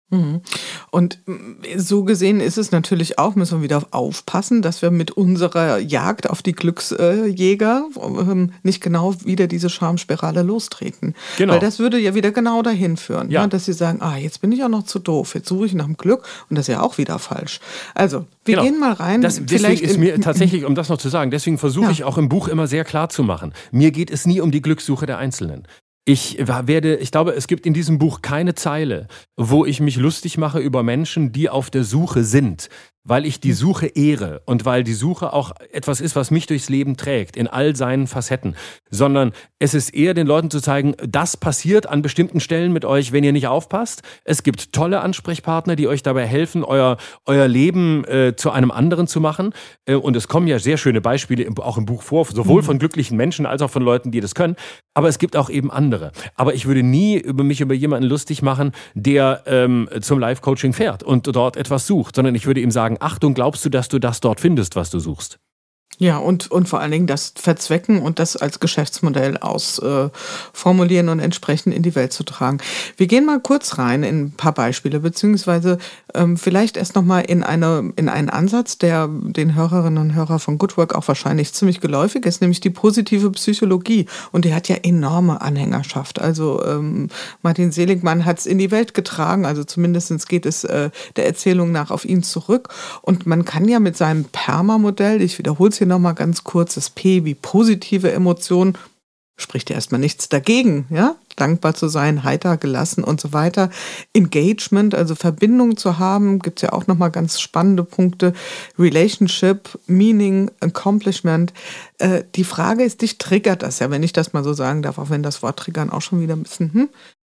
Und so gesehen ist es natürlich auch, müssen wir wieder aufpassen, dass wir mit unserer Jagd auf die Glücksjäger nicht genau wieder diese Schamspirale lostreten. Genau. Weil das würde ja wieder genau dahin führen, ja. ne? Dass sie sagen, ah, jetzt bin ich auch noch zu doof, jetzt suche ich nach dem Glück und das ist ja auch wieder falsch. Also, wir genau. gehen mal rein. Das, deswegen ist mir tatsächlich, um das noch zu sagen, deswegen versuche ja. ich auch im Buch immer sehr klar zu machen, mir geht es nie um die Glückssuche der Einzelnen. Ich werde, ich glaube, es gibt in diesem Buch keine Zeile, wo ich mich lustig mache über Menschen, die auf der Suche sind, weil ich die Suche ehre und weil die Suche auch etwas ist, was mich durchs Leben trägt, in all seinen Facetten, sondern es ist eher den Leuten zu zeigen, das passiert an bestimmten Stellen mit euch, wenn ihr nicht aufpasst. Es gibt tolle Ansprechpartner, die euch dabei helfen, euer, euer Leben äh, zu einem anderen zu machen. Äh, und es kommen ja sehr schöne Beispiele im, auch im Buch vor, sowohl von glücklichen Menschen als auch von Leuten, die das können. Aber es gibt auch eben andere. Aber ich würde nie über mich über jemanden lustig machen, der ähm, zum Life-Coaching fährt und dort etwas sucht, sondern ich würde ihm sagen, Achtung, glaubst du, dass du das dort findest, was du suchst? Ja, und, und vor allen Dingen das verzwecken und das als Geschäftsmodell ausformulieren äh, und entsprechend in die Welt zu tragen. Wir gehen mal kurz rein in ein paar Beispiele, beziehungsweise ähm, vielleicht erst nochmal in, eine, in einen Ansatz, der den Hörerinnen und Hörern von Good Work auch wahrscheinlich ziemlich geläufig ist, nämlich die positive Psychologie. Und die hat ja enorme Anhängerschaft. Also ähm, Martin Seligmann hat es in die Welt getragen, also zumindest geht es äh, der Erzählung nach auf ihn zurück. Und man kann ja mit seinem PERMA-Modell, ich wiederhole es hier nochmal ganz kurz, das P wie positive Emotionen, spricht ja erstmal nichts dagegen, ja, dankbar zu sein, heiter, gelassen und so weiter. Engagement, also Verbindung zu haben, gibt es ja auch nochmal ganz spannende Punkte. Relationship, Meaning, Accomplishment. Äh, die Frage ist, dich triggert das ja, wenn ich das mal so sagen darf, auch wenn das Wort triggern auch schon wieder ein bisschen, hm,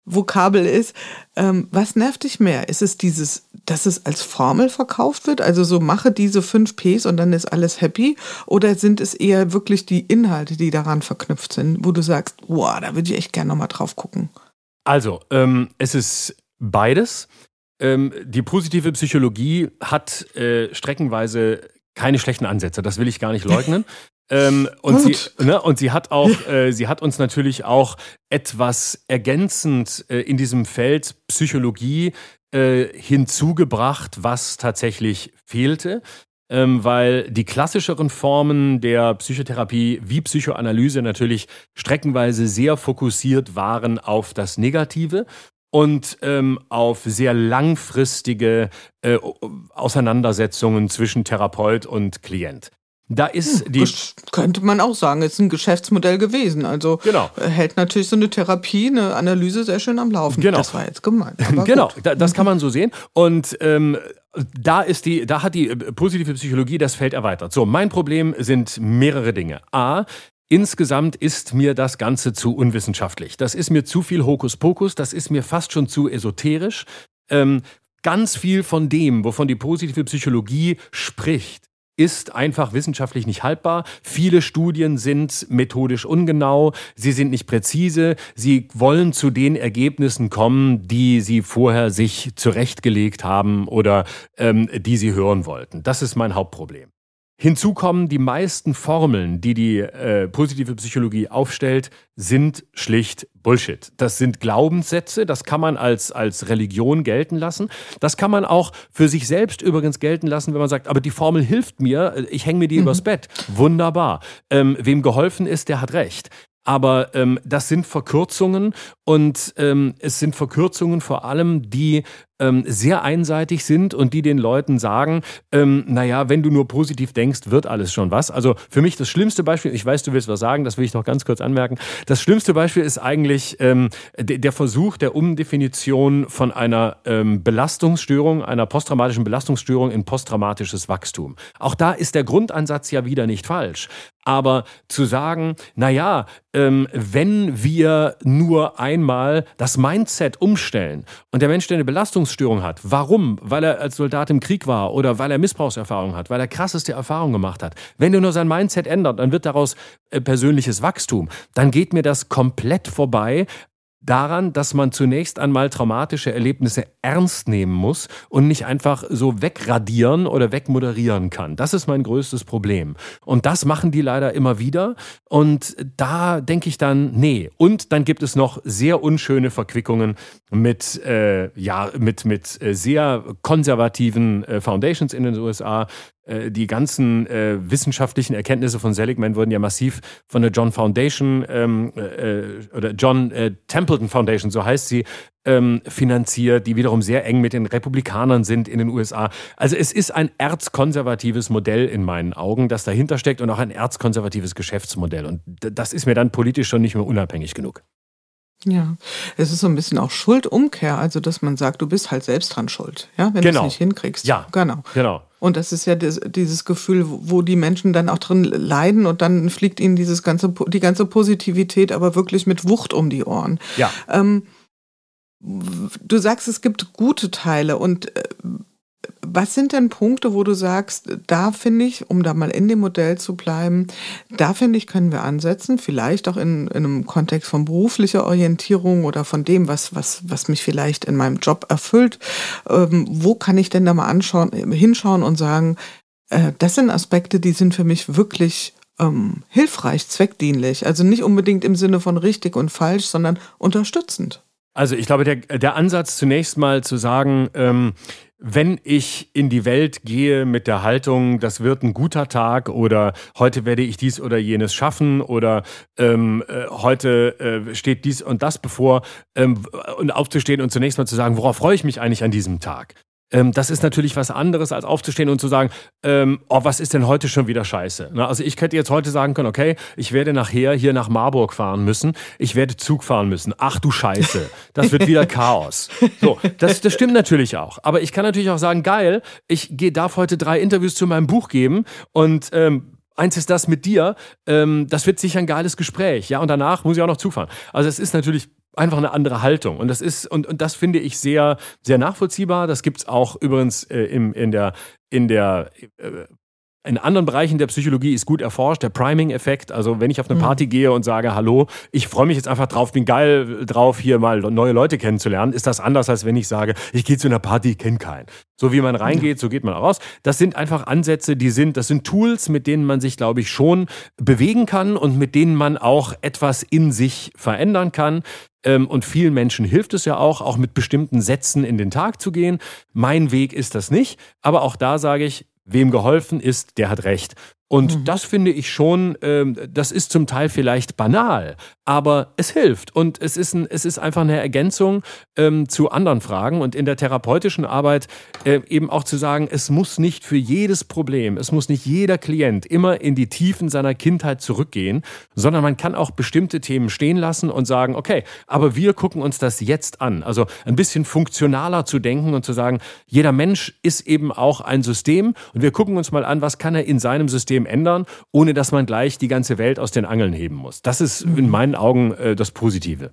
Vokabel ist. Ähm, was nervt dich mehr? Ist es dieses, dass es als Formel verkauft wird? Also so mache diese fünf Ps und dann ist alles happy? Oder sind es eher wirklich die Inhalte, die daran verknüpft sind, wo du sagst, wow, da würde ich echt gerne nochmal drauf gucken? Also, ähm, es ist beides. Ähm, die positive Psychologie hat äh, streckenweise keine schlechten Ansätze, das will ich gar nicht leugnen. Ähm, und, sie, ne, und sie hat auch, äh, sie hat uns natürlich auch etwas ergänzend äh, in diesem Feld Psychologie äh, hinzugebracht, was tatsächlich fehlte. Ähm, weil die klassischeren Formen der Psychotherapie wie Psychoanalyse natürlich streckenweise sehr fokussiert waren auf das Negative und ähm, auf sehr langfristige äh, Auseinandersetzungen zwischen Therapeut und Klient. Da ist hm, die. Könnte man auch sagen, ist ein Geschäftsmodell gewesen. Also genau. hält natürlich so eine Therapie, eine Analyse sehr schön am Laufen. Genau. Das war jetzt gemeint. Genau, da, das kann man so sehen. Und ähm, da ist die, da hat die positive Psychologie das Feld erweitert. So, mein Problem sind mehrere Dinge. A, insgesamt ist mir das Ganze zu unwissenschaftlich. Das ist mir zu viel Hokuspokus, das ist mir fast schon zu esoterisch. Ähm, ganz viel von dem, wovon die positive Psychologie spricht, ist einfach wissenschaftlich nicht haltbar. Viele Studien sind methodisch ungenau, sie sind nicht präzise, sie wollen zu den Ergebnissen kommen, die sie vorher sich zurechtgelegt haben oder ähm, die sie hören wollten. Das ist mein Hauptproblem. Hinzu kommen, die meisten Formeln, die die äh, positive Psychologie aufstellt, sind schlicht Bullshit. Das sind Glaubenssätze, das kann man als, als Religion gelten lassen. Das kann man auch für sich selbst übrigens gelten lassen, wenn man sagt, aber die Formel hilft mir, ich hänge mir die mhm. übers Bett. Wunderbar. Ähm, wem geholfen ist, der hat recht. Aber ähm, das sind Verkürzungen und ähm, es sind Verkürzungen vor allem, die ähm, sehr einseitig sind und die den Leuten sagen, ähm, naja, wenn du nur positiv denkst, wird alles schon was. Also für mich das schlimmste Beispiel, ich weiß, du willst was sagen, das will ich noch ganz kurz anmerken. Das schlimmste Beispiel ist eigentlich ähm, de- der Versuch der Umdefinition von einer ähm, Belastungsstörung, einer posttraumatischen Belastungsstörung in posttraumatisches Wachstum. Auch da ist der Grundansatz ja wieder nicht falsch. Aber zu sagen, naja, ähm, wenn wir nur einmal das Mindset umstellen und der Mensch, der eine Belastungsstörung hat, warum? Weil er als Soldat im Krieg war oder weil er Missbrauchserfahrung hat, weil er krasseste Erfahrungen gemacht hat. Wenn du nur sein Mindset ändert, dann wird daraus äh, persönliches Wachstum. Dann geht mir das komplett vorbei daran, dass man zunächst einmal traumatische Erlebnisse ernst nehmen muss und nicht einfach so wegradieren oder wegmoderieren kann. Das ist mein größtes Problem. Und das machen die leider immer wieder. Und da denke ich dann, nee. Und dann gibt es noch sehr unschöne Verquickungen mit, äh, ja, mit, mit sehr konservativen äh, Foundations in den U S A. Die ganzen äh, wissenschaftlichen Erkenntnisse von Seligman wurden ja massiv von der John Foundation ähm, äh, oder John äh, Templeton Foundation, so heißt sie, ähm, finanziert, die wiederum sehr eng mit den Republikanern sind in den U S A. Also es ist ein erzkonservatives Modell in meinen Augen, das dahinter steckt und auch ein erzkonservatives Geschäftsmodell. Und das ist mir dann politisch schon nicht mehr unabhängig genug. Ja, es ist so ein bisschen auch Schuldumkehr, also dass man sagt, du bist halt selbst dran schuld, ja, wenn genau. du es nicht hinkriegst. Ja, genau. genau. Und das ist ja das, dieses Gefühl, wo die Menschen dann auch drin leiden und dann fliegt ihnen dieses ganze, die ganze Positivität aber wirklich mit Wucht um die Ohren. Ja. Ähm, du sagst, es gibt gute Teile und äh, was sind denn Punkte, wo du sagst, da finde ich, um da mal in dem Modell zu bleiben, da finde ich, können wir ansetzen, vielleicht auch in, in einem Kontext von beruflicher Orientierung oder von dem, was, was, was mich vielleicht in meinem Job erfüllt. Ähm, wo kann ich denn da mal anschauen, hinschauen und sagen, äh, das sind Aspekte, die sind für mich wirklich ähm, hilfreich, zweckdienlich. Also nicht unbedingt im Sinne von richtig und falsch, sondern unterstützend. Also ich glaube, der, der Ansatz zunächst mal zu sagen, ähm, wenn ich in die Welt gehe mit der Haltung, das wird ein guter Tag oder heute werde ich dies oder jenes schaffen oder ähm, äh, heute äh, steht dies und das bevor, ähm, und aufzustehen und zunächst mal zu sagen, worauf freue ich mich eigentlich an diesem Tag? Ähm, das ist natürlich was anderes, als aufzustehen und zu sagen, ähm, oh, was ist denn heute schon wieder scheiße? Na, also ich könnte jetzt heute sagen können, okay, ich werde nachher hier nach Marburg fahren müssen, ich werde Zug fahren müssen. Ach du Scheiße, das wird wieder Chaos. So, das, das stimmt natürlich auch. Aber ich kann natürlich auch sagen, geil, ich geh, darf heute drei Interviews zu meinem Buch geben und ähm, eins ist das mit dir, ähm, das wird sicher ein geiles Gespräch. Ja, und danach muss ich auch noch Zug fahren. Also es ist natürlich einfach eine andere Haltung. Und das ist, und, und das finde ich sehr, sehr nachvollziehbar. Das gibt es auch übrigens äh, im, in der, in der äh, in anderen Bereichen der Psychologie ist gut erforscht, der Priming-Effekt. Also wenn ich auf eine Party mhm. gehe und sage, hallo, ich freue mich jetzt einfach drauf, bin geil drauf, hier mal neue Leute kennenzulernen, ist das anders, als wenn ich sage, ich gehe zu einer Party, kenne keinen. So wie man reingeht, so geht man auch raus. Das sind einfach Ansätze, die sind, das sind Tools, mit denen man sich, glaube ich, schon bewegen kann und mit denen man auch etwas in sich verändern kann. Und vielen Menschen hilft es ja auch, auch mit bestimmten Sätzen in den Tag zu gehen. Mein Weg ist das nicht, aber auch da sage ich, wem geholfen ist, der hat recht. Und mhm. das finde ich schon, ähm, das ist zum Teil vielleicht banal, aber es hilft. Und es ist, ein, es ist einfach eine Ergänzung ähm, zu anderen Fragen. Und in der therapeutischen Arbeit äh, eben auch zu sagen, es muss nicht für jedes Problem, es muss nicht jeder Klient immer in die Tiefen seiner Kindheit zurückgehen, sondern man kann auch bestimmte Themen stehen lassen und sagen, okay, aber wir gucken uns das jetzt an. Also ein bisschen funktionaler zu denken und zu sagen, jeder Mensch ist eben auch ein System und wir gucken uns mal an, was kann er in seinem System ändern, ohne dass man gleich die ganze Welt aus den Angeln heben muss. Das ist in meinen Augen äh, das Positive.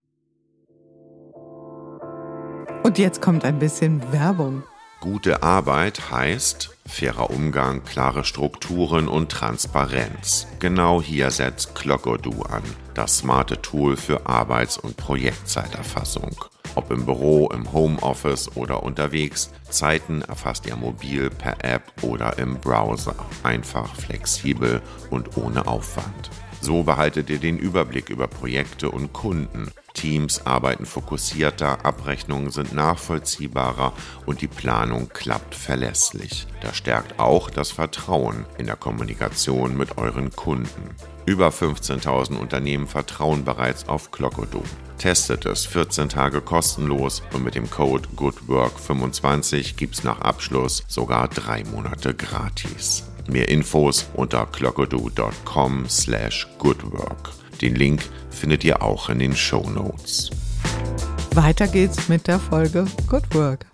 Und jetzt kommt ein bisschen Werbung. Gute Arbeit heißt fairer Umgang, klare Strukturen und Transparenz. Genau hier setzt Clockodoo an, das smarte Tool für Arbeits- und Projektzeiterfassung. Ob im Büro, im Homeoffice oder unterwegs, Zeiten erfasst ihr mobil, per App oder im Browser. Einfach, flexibel und ohne Aufwand. So behaltet ihr den Überblick über Projekte und Kunden. Teams arbeiten fokussierter, Abrechnungen sind nachvollziehbarer und die Planung klappt verlässlich. Das stärkt auch das Vertrauen in der Kommunikation mit euren Kunden. Über fünfzehntausend Unternehmen vertrauen bereits auf Clockodoo. Testet es vierzehn Tage kostenlos und mit dem Code GOODWORK fünfundzwanzig gibt's nach Abschluss sogar drei Monate gratis. Mehr Infos unter clockodoo.com slash goodwork. Den Link findet ihr auch in den Shownotes. Weiter geht's mit der Folge Good Work.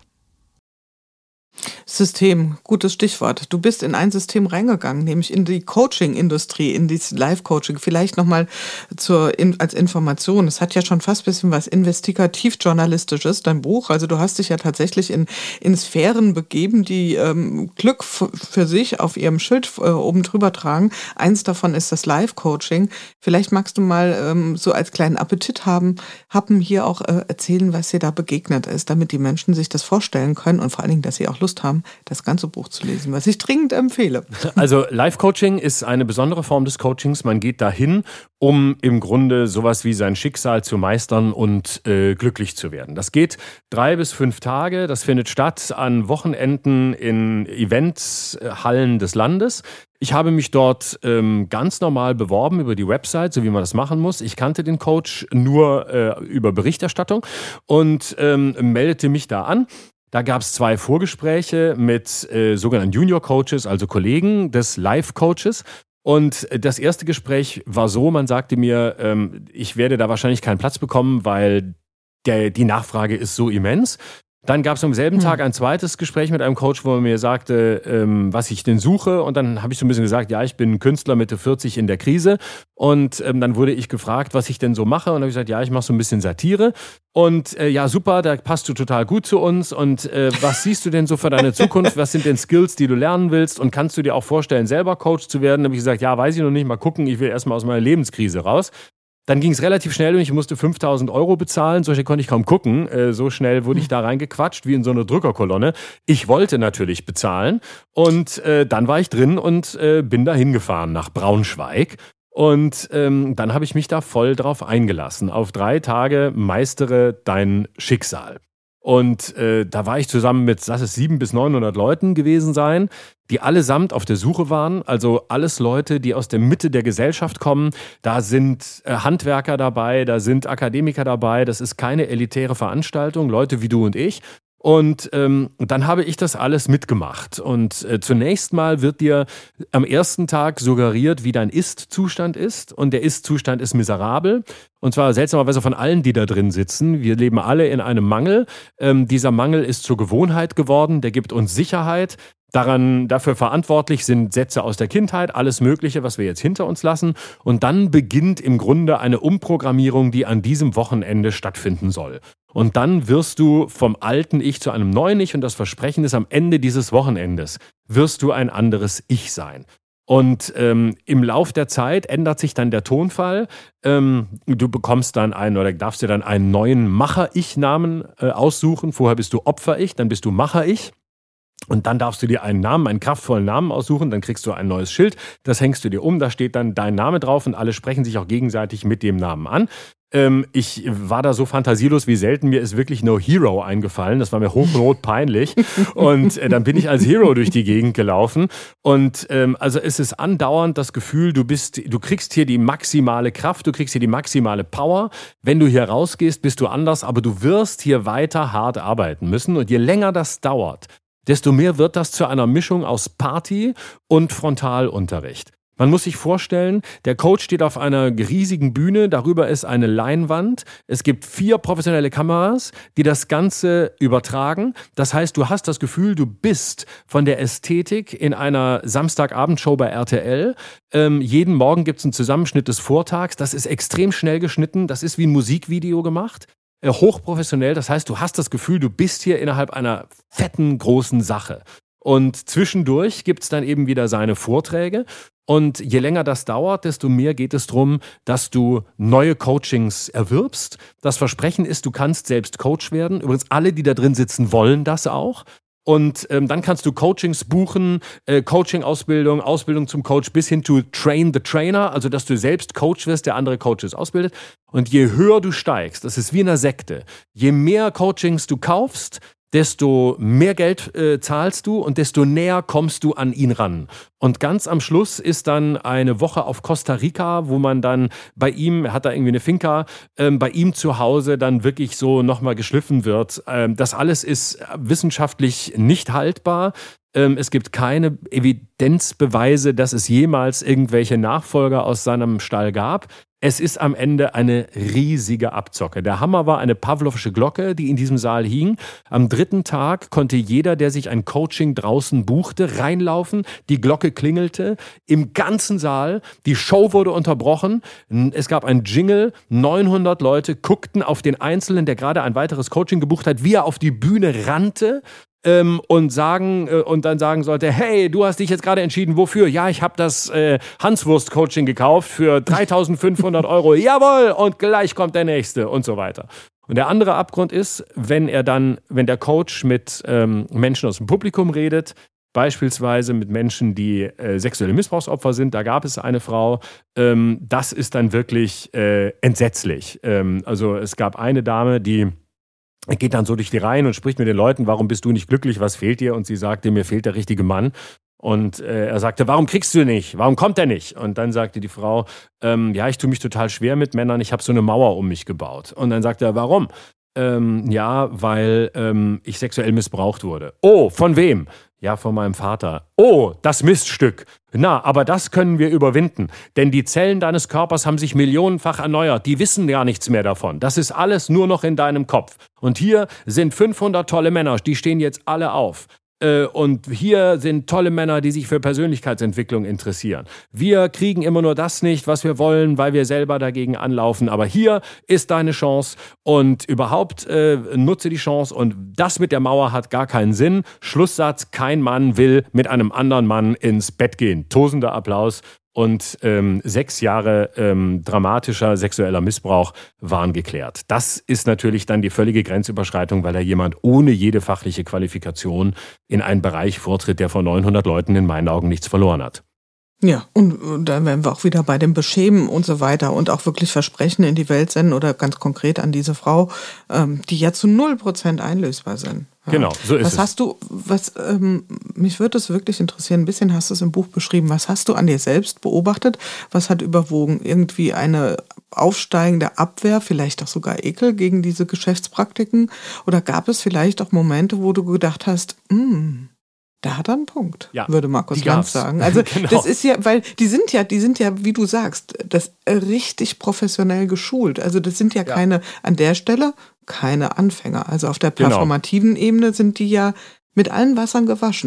System, gutes Stichwort. Du bist in ein System reingegangen, nämlich in die Coaching-Industrie, in dieses Live-Coaching. Vielleicht nochmal zur, in, als Information. Es hat ja schon fast ein bisschen was investigativ-journalistisches, dein Buch. Also du hast dich ja tatsächlich in, in Sphären begeben, die ähm, Glück f- für sich auf ihrem Schild äh, oben drüber tragen. Eins davon ist das Live-Coaching. Vielleicht magst du mal ähm, so als kleinen Appetit haben, haben hier auch äh, erzählen, was dir da begegnet ist, damit die Menschen sich das vorstellen können und vor allen Dingen, dass sie auch Lust haben, das ganze Buch zu lesen, was ich dringend empfehle. Also Live-Coaching ist eine besondere Form des Coachings. Man geht dahin, um im Grunde sowas wie sein Schicksal zu meistern und äh, glücklich zu werden. Das geht drei bis fünf Tage. Das findet statt an Wochenenden in Eventhallen des Landes. Ich habe mich dort ähm, ganz normal beworben über die Website, so wie man das machen muss. Ich kannte den Coach nur äh, über Berichterstattung und ähm, meldete mich da an. Da gab es zwei Vorgespräche mit äh, sogenannten Junior-Coaches, also Kollegen des Live-Coaches. Und das erste Gespräch war so, man sagte mir, ähm, ich werde da wahrscheinlich keinen Platz bekommen, weil der, die Nachfrage ist so immens. Dann gab es am selben Tag ein zweites Gespräch mit einem Coach, wo er mir sagte, ähm, was ich denn suche. Und dann habe ich so ein bisschen gesagt, ja, ich bin Künstler Mitte vierzig in der Krise. Und ähm, dann wurde ich gefragt, was ich denn so mache. Und dann habe ich gesagt, ja, ich mache so ein bisschen Satire. Und äh, ja, super, da passt du total gut zu uns. Und äh, was siehst du denn so für deine Zukunft? Was sind denn Skills, die du lernen willst? Und kannst du dir auch vorstellen, selber Coach zu werden? Dann habe ich gesagt, ja, weiß ich noch nicht, mal gucken, ich will erstmal aus meiner Lebenskrise raus. Dann ging es relativ schnell und ich musste fünftausend Euro bezahlen. So schnell konnte ich kaum gucken. So schnell wurde ich da reingequatscht, wie in so eine Drückerkolonne. Ich wollte natürlich bezahlen und äh, dann war ich drin und äh, bin da hingefahren nach Braunschweig. Und ähm, dann habe ich mich da voll drauf eingelassen. Auf drei Tage meistere dein Schicksal. Und äh, da war ich zusammen mit, lass es sieben bis neunhundert Leuten gewesen sein, die allesamt auf der Suche waren. Also alles Leute, die aus der Mitte der Gesellschaft kommen. Da sind äh, Handwerker dabei, da sind Akademiker dabei. Das ist keine elitäre Veranstaltung, Leute wie du und ich. Und ähm, dann habe ich das alles mitgemacht. Und äh, zunächst mal wird dir am ersten Tag suggeriert, wie dein Ist-Zustand ist. Und der Ist-Zustand ist miserabel. Und zwar seltsamerweise von allen, die da drin sitzen. Wir leben alle in einem Mangel. Ähm, dieser Mangel ist zur Gewohnheit geworden. Der gibt uns Sicherheit. Daran, dafür verantwortlich sind Sätze aus der Kindheit, alles Mögliche, was wir jetzt hinter uns lassen. Und dann beginnt im Grunde eine Umprogrammierung, die an diesem Wochenende stattfinden soll. Und dann wirst du vom alten Ich zu einem neuen Ich, und das Versprechen ist, am Ende dieses Wochenendes wirst du ein anderes Ich sein. Und ähm, im Lauf der Zeit ändert sich dann der Tonfall. Ähm, du bekommst dann einen oder darfst dir dann einen neuen Macher-Ich-Namen äh, aussuchen. Vorher bist du Opfer-Ich, dann bist du Macher-Ich. Und dann darfst du dir einen Namen, einen kraftvollen Namen aussuchen, dann kriegst du ein neues Schild, das hängst du dir um, da steht dann dein Name drauf und alle sprechen sich auch gegenseitig mit dem Namen an. Ähm, ich war da so fantasielos wie selten, mir ist wirklich No Hero eingefallen, das war mir hochnot peinlich und äh, dann bin ich als Hero durch die Gegend gelaufen und ähm, also es ist andauernd das Gefühl, du bist, du kriegst hier die maximale Kraft, du kriegst hier die maximale Power, wenn du hier rausgehst, bist du anders, aber du wirst hier weiter hart arbeiten müssen und je länger das dauert, desto mehr wird das zu einer Mischung aus Party und Frontalunterricht. Man muss sich vorstellen, der Coach steht auf einer riesigen Bühne, darüber ist eine Leinwand, es gibt vier professionelle Kameras, die das Ganze übertragen. Das heißt, du hast das Gefühl, du bist von der Ästhetik in einer Samstagabendshow bei R T L. Ähm, jeden Morgen gibt es einen Zusammenschnitt des Vortags, das ist extrem schnell geschnitten, das ist wie ein Musikvideo gemacht. Hochprofessionell, das heißt, du hast das Gefühl, du bist hier innerhalb einer fetten, großen Sache. Und zwischendurch gibt's dann eben wieder seine Vorträge. Und je länger das dauert, desto mehr geht es darum, dass du neue Coachings erwirbst. Das Versprechen ist, du kannst selbst Coach werden. Übrigens, alle, die da drin sitzen, wollen das auch. Und ähm, dann kannst du Coachings buchen, äh, Coaching-Ausbildung, Ausbildung zum Coach bis hin zu Train the Trainer, also dass du selbst Coach wirst, der andere Coaches ausbildet. Und je höher du steigst, das ist wie in einer Sekte, je mehr Coachings du kaufst, desto mehr Geld äh, zahlst du und desto näher kommst du an ihn ran. Und ganz am Schluss ist dann eine Woche auf Costa Rica, wo man dann bei ihm, er hat da irgendwie eine Finca, ähm, bei ihm zu Hause dann wirklich so nochmal geschliffen wird. Ähm, das alles ist wissenschaftlich nicht haltbar. Ähm, es gibt keine Evidenzbeweise, dass es jemals irgendwelche Nachfolger aus seinem Stall gab. Es ist am Ende eine riesige Abzocke. Der Hammer war eine pavlovische Glocke, die in diesem Saal hing. Am dritten Tag konnte jeder, der sich ein Coaching draußen buchte, reinlaufen. Die Glocke klingelte im ganzen Saal. Die Show wurde unterbrochen. Es gab ein Jingle. neunhundert Leute guckten auf den Einzelnen, der gerade ein weiteres Coaching gebucht hat, wie er auf die Bühne rannte. Ähm, und sagen äh, und dann sagen sollte, hey, du hast dich jetzt gerade entschieden, wofür? Ja, ich habe das äh, Hanswurst-Coaching gekauft für dreitausendfünfhundert Euro. Jawohl, und gleich kommt der Nächste und so weiter. Und der andere Abgrund ist, wenn er dann, wenn der Coach mit ähm, Menschen aus dem Publikum redet, beispielsweise mit Menschen, die äh, sexuelle Missbrauchsopfer sind, da gab es eine Frau, ähm, das ist dann wirklich äh, entsetzlich. Ähm, also es gab eine Dame, die Er geht dann so durch die Reihen und spricht mit den Leuten, warum bist du nicht glücklich, was fehlt dir? Und sie sagte, mir fehlt der richtige Mann. Und äh, er sagte, warum kriegst du nicht? Warum kommt er nicht? Und dann sagte die Frau, ähm, ja, ich tue mich total schwer mit Männern, ich habe so eine Mauer um mich gebaut. Und dann sagte er, warum? Ähm, ja, weil ähm, ich sexuell missbraucht wurde. Oh, von wem? Ja, von meinem Vater. Oh, das Miststück. Na, aber das können wir überwinden. Denn die Zellen deines Körpers haben sich millionenfach erneuert. Die wissen gar nichts mehr davon. Das ist alles nur noch in deinem Kopf. Und hier sind fünfhundert tolle Männer, die stehen jetzt alle auf. Und hier sind tolle Männer, die sich für Persönlichkeitsentwicklung interessieren. Wir kriegen immer nur das nicht, was wir wollen, weil wir selber dagegen anlaufen. Aber hier ist deine Chance und überhaupt äh, nutze die Chance. Und das mit der Mauer hat gar keinen Sinn. Schlusssatz, kein Mann will mit einem anderen Mann ins Bett gehen. Tosender Applaus. Und ähm, sechs Jahre ähm, dramatischer sexueller Missbrauch waren geklärt. Das ist natürlich dann die völlige Grenzüberschreitung, weil da jemand ohne jede fachliche Qualifikation in einen Bereich vortritt, der von neunhundert Leuten in meinen Augen nichts verloren hat. Ja, und dann wären wir auch wieder bei dem Beschämen und so weiter und auch wirklich Versprechen in die Welt senden oder ganz konkret an diese Frau, ähm, die ja zu null Prozent einlösbar sind. Ja. Genau, so ist was es. Was hast du, was, ähm, mich würde es wirklich interessieren, ein bisschen hast du es im Buch beschrieben, was hast du an dir selbst beobachtet, was hat überwogen? Irgendwie eine aufsteigende Abwehr, vielleicht auch sogar Ekel gegen diese Geschäftspraktiken oder gab es vielleicht auch Momente, wo du gedacht hast, mh, da hat er einen Punkt, ja, würde Markus Lanz sagen. Also genau. Das ist ja, weil die sind ja, die sind ja, wie du sagst, das richtig professionell geschult. Also das sind ja, ja. keine, an der Stelle keine Anfänger. Also auf der performativen genau. Ebene sind die ja mit allen Wassern gewaschen. Ja,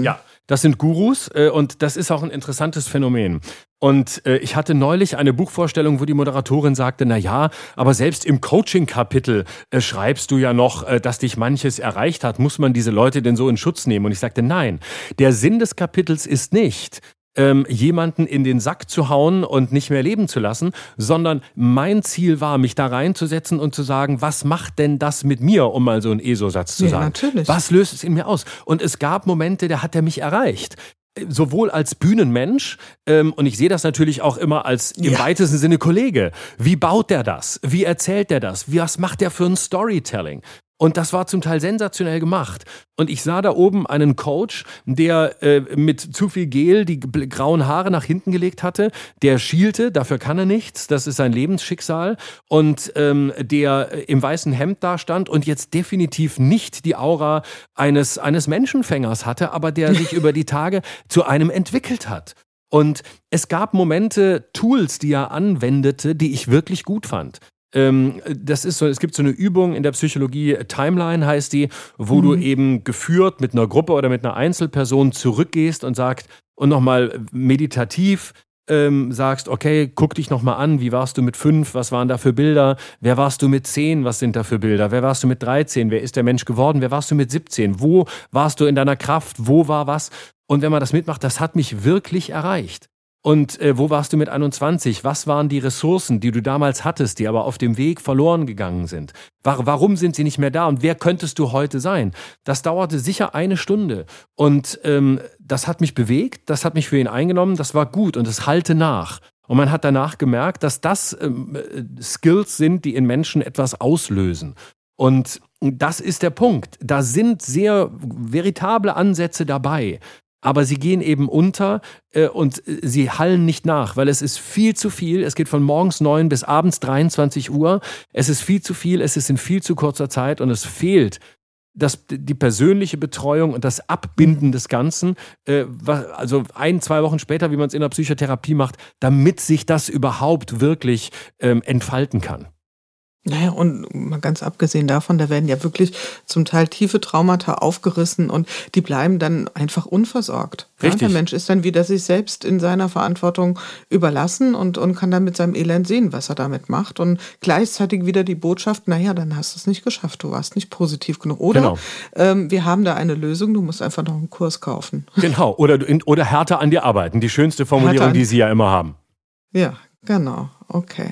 Das sind Gurus äh, und das ist auch ein interessantes Phänomen. Und äh, ich hatte neulich eine Buchvorstellung, wo die Moderatorin sagte, na ja, aber selbst im Coaching-Kapitel äh, schreibst du ja noch, äh, dass dich manches erreicht hat. Muss man diese Leute denn so in Schutz nehmen? Und ich sagte, nein, der Sinn des Kapitels ist nicht, ähm, jemanden in den Sack zu hauen und nicht mehr leben zu lassen, sondern mein Ziel war, mich da reinzusetzen und zu sagen, was macht denn das mit mir, um mal so einen E S O-Satz zu Ja, sagen. natürlich. Was löst es in mir aus? Und es gab Momente, da hat er mich erreicht. Sowohl als Bühnenmensch, ähm, und ich sehe das natürlich auch immer als im Ja. weitesten Sinne Kollege. Wie baut der das? Wie erzählt der das? Wie, was macht der für ein Storytelling? Und das war zum Teil sensationell gemacht. Und ich sah da oben einen Coach, der äh, mit zu viel Gel die g- grauen Haare nach hinten gelegt hatte, der schielte, dafür kann er nichts, das ist sein Lebensschicksal, und ähm, der im weißen Hemd da stand und jetzt definitiv nicht die Aura eines, eines Menschenfängers hatte, aber der sich über die Tage zu einem entwickelt hat. Und es gab Momente, Tools, die er anwendete, die ich wirklich gut fand. Ähm, das ist so, es gibt so eine Übung in der Psychologie, Timeline heißt die, wo mhm. du eben geführt mit einer Gruppe oder mit einer Einzelperson zurückgehst und sagst und nochmal meditativ ähm, sagst, okay, guck dich nochmal an, wie warst du mit fünf, was waren da für Bilder, wer warst du mit zehn, was sind da für Bilder, wer warst du mit dreizehn, wer ist der Mensch geworden, wer warst du mit siebzehn, wo warst du in deiner Kraft, wo war was? Und wenn man das mitmacht, das hat mich wirklich erreicht. Und äh, wo warst du mit einundzwanzig? Was waren die Ressourcen, die du damals hattest, die aber auf dem Weg verloren gegangen sind? War, warum sind sie nicht mehr da? Und wer könntest du heute sein? Das dauerte sicher eine Stunde. Und ähm, das hat mich bewegt, das hat mich für ihn eingenommen, das war gut und es hallte nach. Und man hat danach gemerkt, dass das ähm, Skills sind, die in Menschen etwas auslösen. Und das ist der Punkt. Da sind sehr veritable Ansätze dabei. Aber sie gehen eben unter äh, und sie hallen nicht nach, weil es ist viel zu viel. Es geht von morgens neun bis abends dreiundzwanzig Uhr. Es ist viel zu viel, es ist in viel zu kurzer Zeit und es fehlt das, die persönliche Betreuung und das Abbinden des Ganzen, äh, was, also ein, zwei Wochen später, wie man es in der Psychotherapie macht, damit sich das überhaupt wirklich ähm, entfalten kann. Naja, und mal ganz abgesehen davon, da werden ja wirklich zum Teil tiefe Traumata aufgerissen und die bleiben dann einfach unversorgt. Ja, Richtig. der Mensch ist dann wieder sich selbst in seiner Verantwortung überlassen und, und kann dann mit seinem Elend sehen, was er damit macht. Und gleichzeitig wieder die Botschaft, naja, dann hast du es nicht geschafft, du warst nicht positiv genug. Oder Genau. ähm, wir haben da eine Lösung, du musst einfach noch einen Kurs kaufen. Genau, oder, oder härter an dir arbeiten, die schönste Formulierung, die Sie ja immer haben. Ja, genau, okay.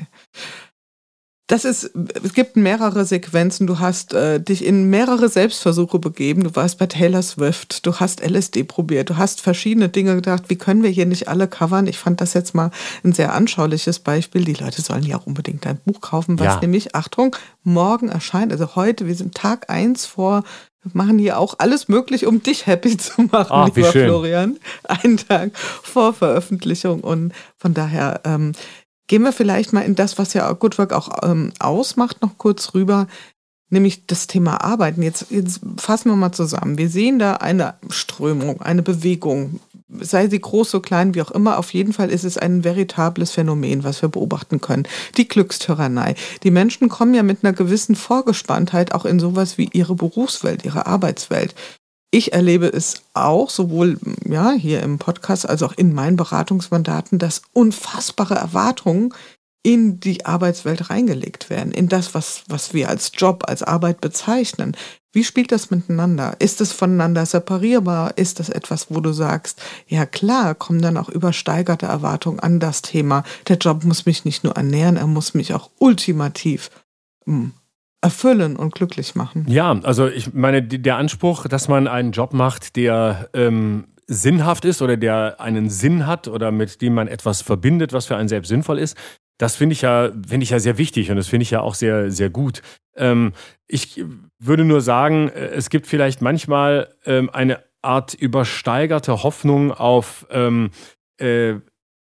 Das ist, es gibt mehrere Sequenzen. Du hast äh, dich in mehrere Selbstversuche begeben. Du warst bei Taylor Swift, du hast L S D probiert, du hast verschiedene Dinge gedacht, wie können wir hier nicht alle covern? Ich fand das jetzt mal ein sehr anschauliches Beispiel. Die Leute sollen ja auch unbedingt ein Buch kaufen, was Ja. nämlich, Achtung, morgen erscheint. Also heute, wir sind Tag eins vor, wir machen hier auch alles möglich, um dich happy zu machen, Ach, wie lieber schön. Florian. Einen Tag vor Veröffentlichung und von daher... Ähm, Gehen wir vielleicht mal in das, was ja Good Work auch ähm, ausmacht, noch kurz rüber, nämlich das Thema Arbeiten. Jetzt, jetzt fassen wir mal zusammen. Wir sehen da eine Strömung, eine Bewegung, sei sie groß, so klein, wie auch immer. Auf jeden Fall ist es ein veritables Phänomen, was wir beobachten können. Die Glückstyrannei. Die Menschen kommen ja mit einer gewissen Vorgespanntheit auch in sowas wie ihre Berufswelt, ihre Arbeitswelt. Ich erlebe es auch, sowohl ja, hier im Podcast als auch in meinen Beratungsmandaten, dass unfassbare Erwartungen in die Arbeitswelt reingelegt werden, in das, was, was wir als Job, als Arbeit bezeichnen. Wie spielt das miteinander? Ist es voneinander separierbar? Ist das etwas, wo du sagst, ja klar, kommen dann auch übersteigerte Erwartungen an das Thema. Der Job muss mich nicht nur ernähren, er muss mich auch ultimativ mh, erfüllen und glücklich machen. Ja, also ich meine, der Anspruch, dass man einen Job macht, der ähm, sinnhaft ist oder der einen Sinn hat oder mit dem man etwas verbindet, was für einen selbst sinnvoll ist, das finde ich ja, finde ich ja sehr wichtig und das finde ich ja auch sehr, sehr gut. Ähm, ich würde nur sagen, es gibt vielleicht manchmal ähm, eine Art übersteigerte Hoffnung auf ähm, äh,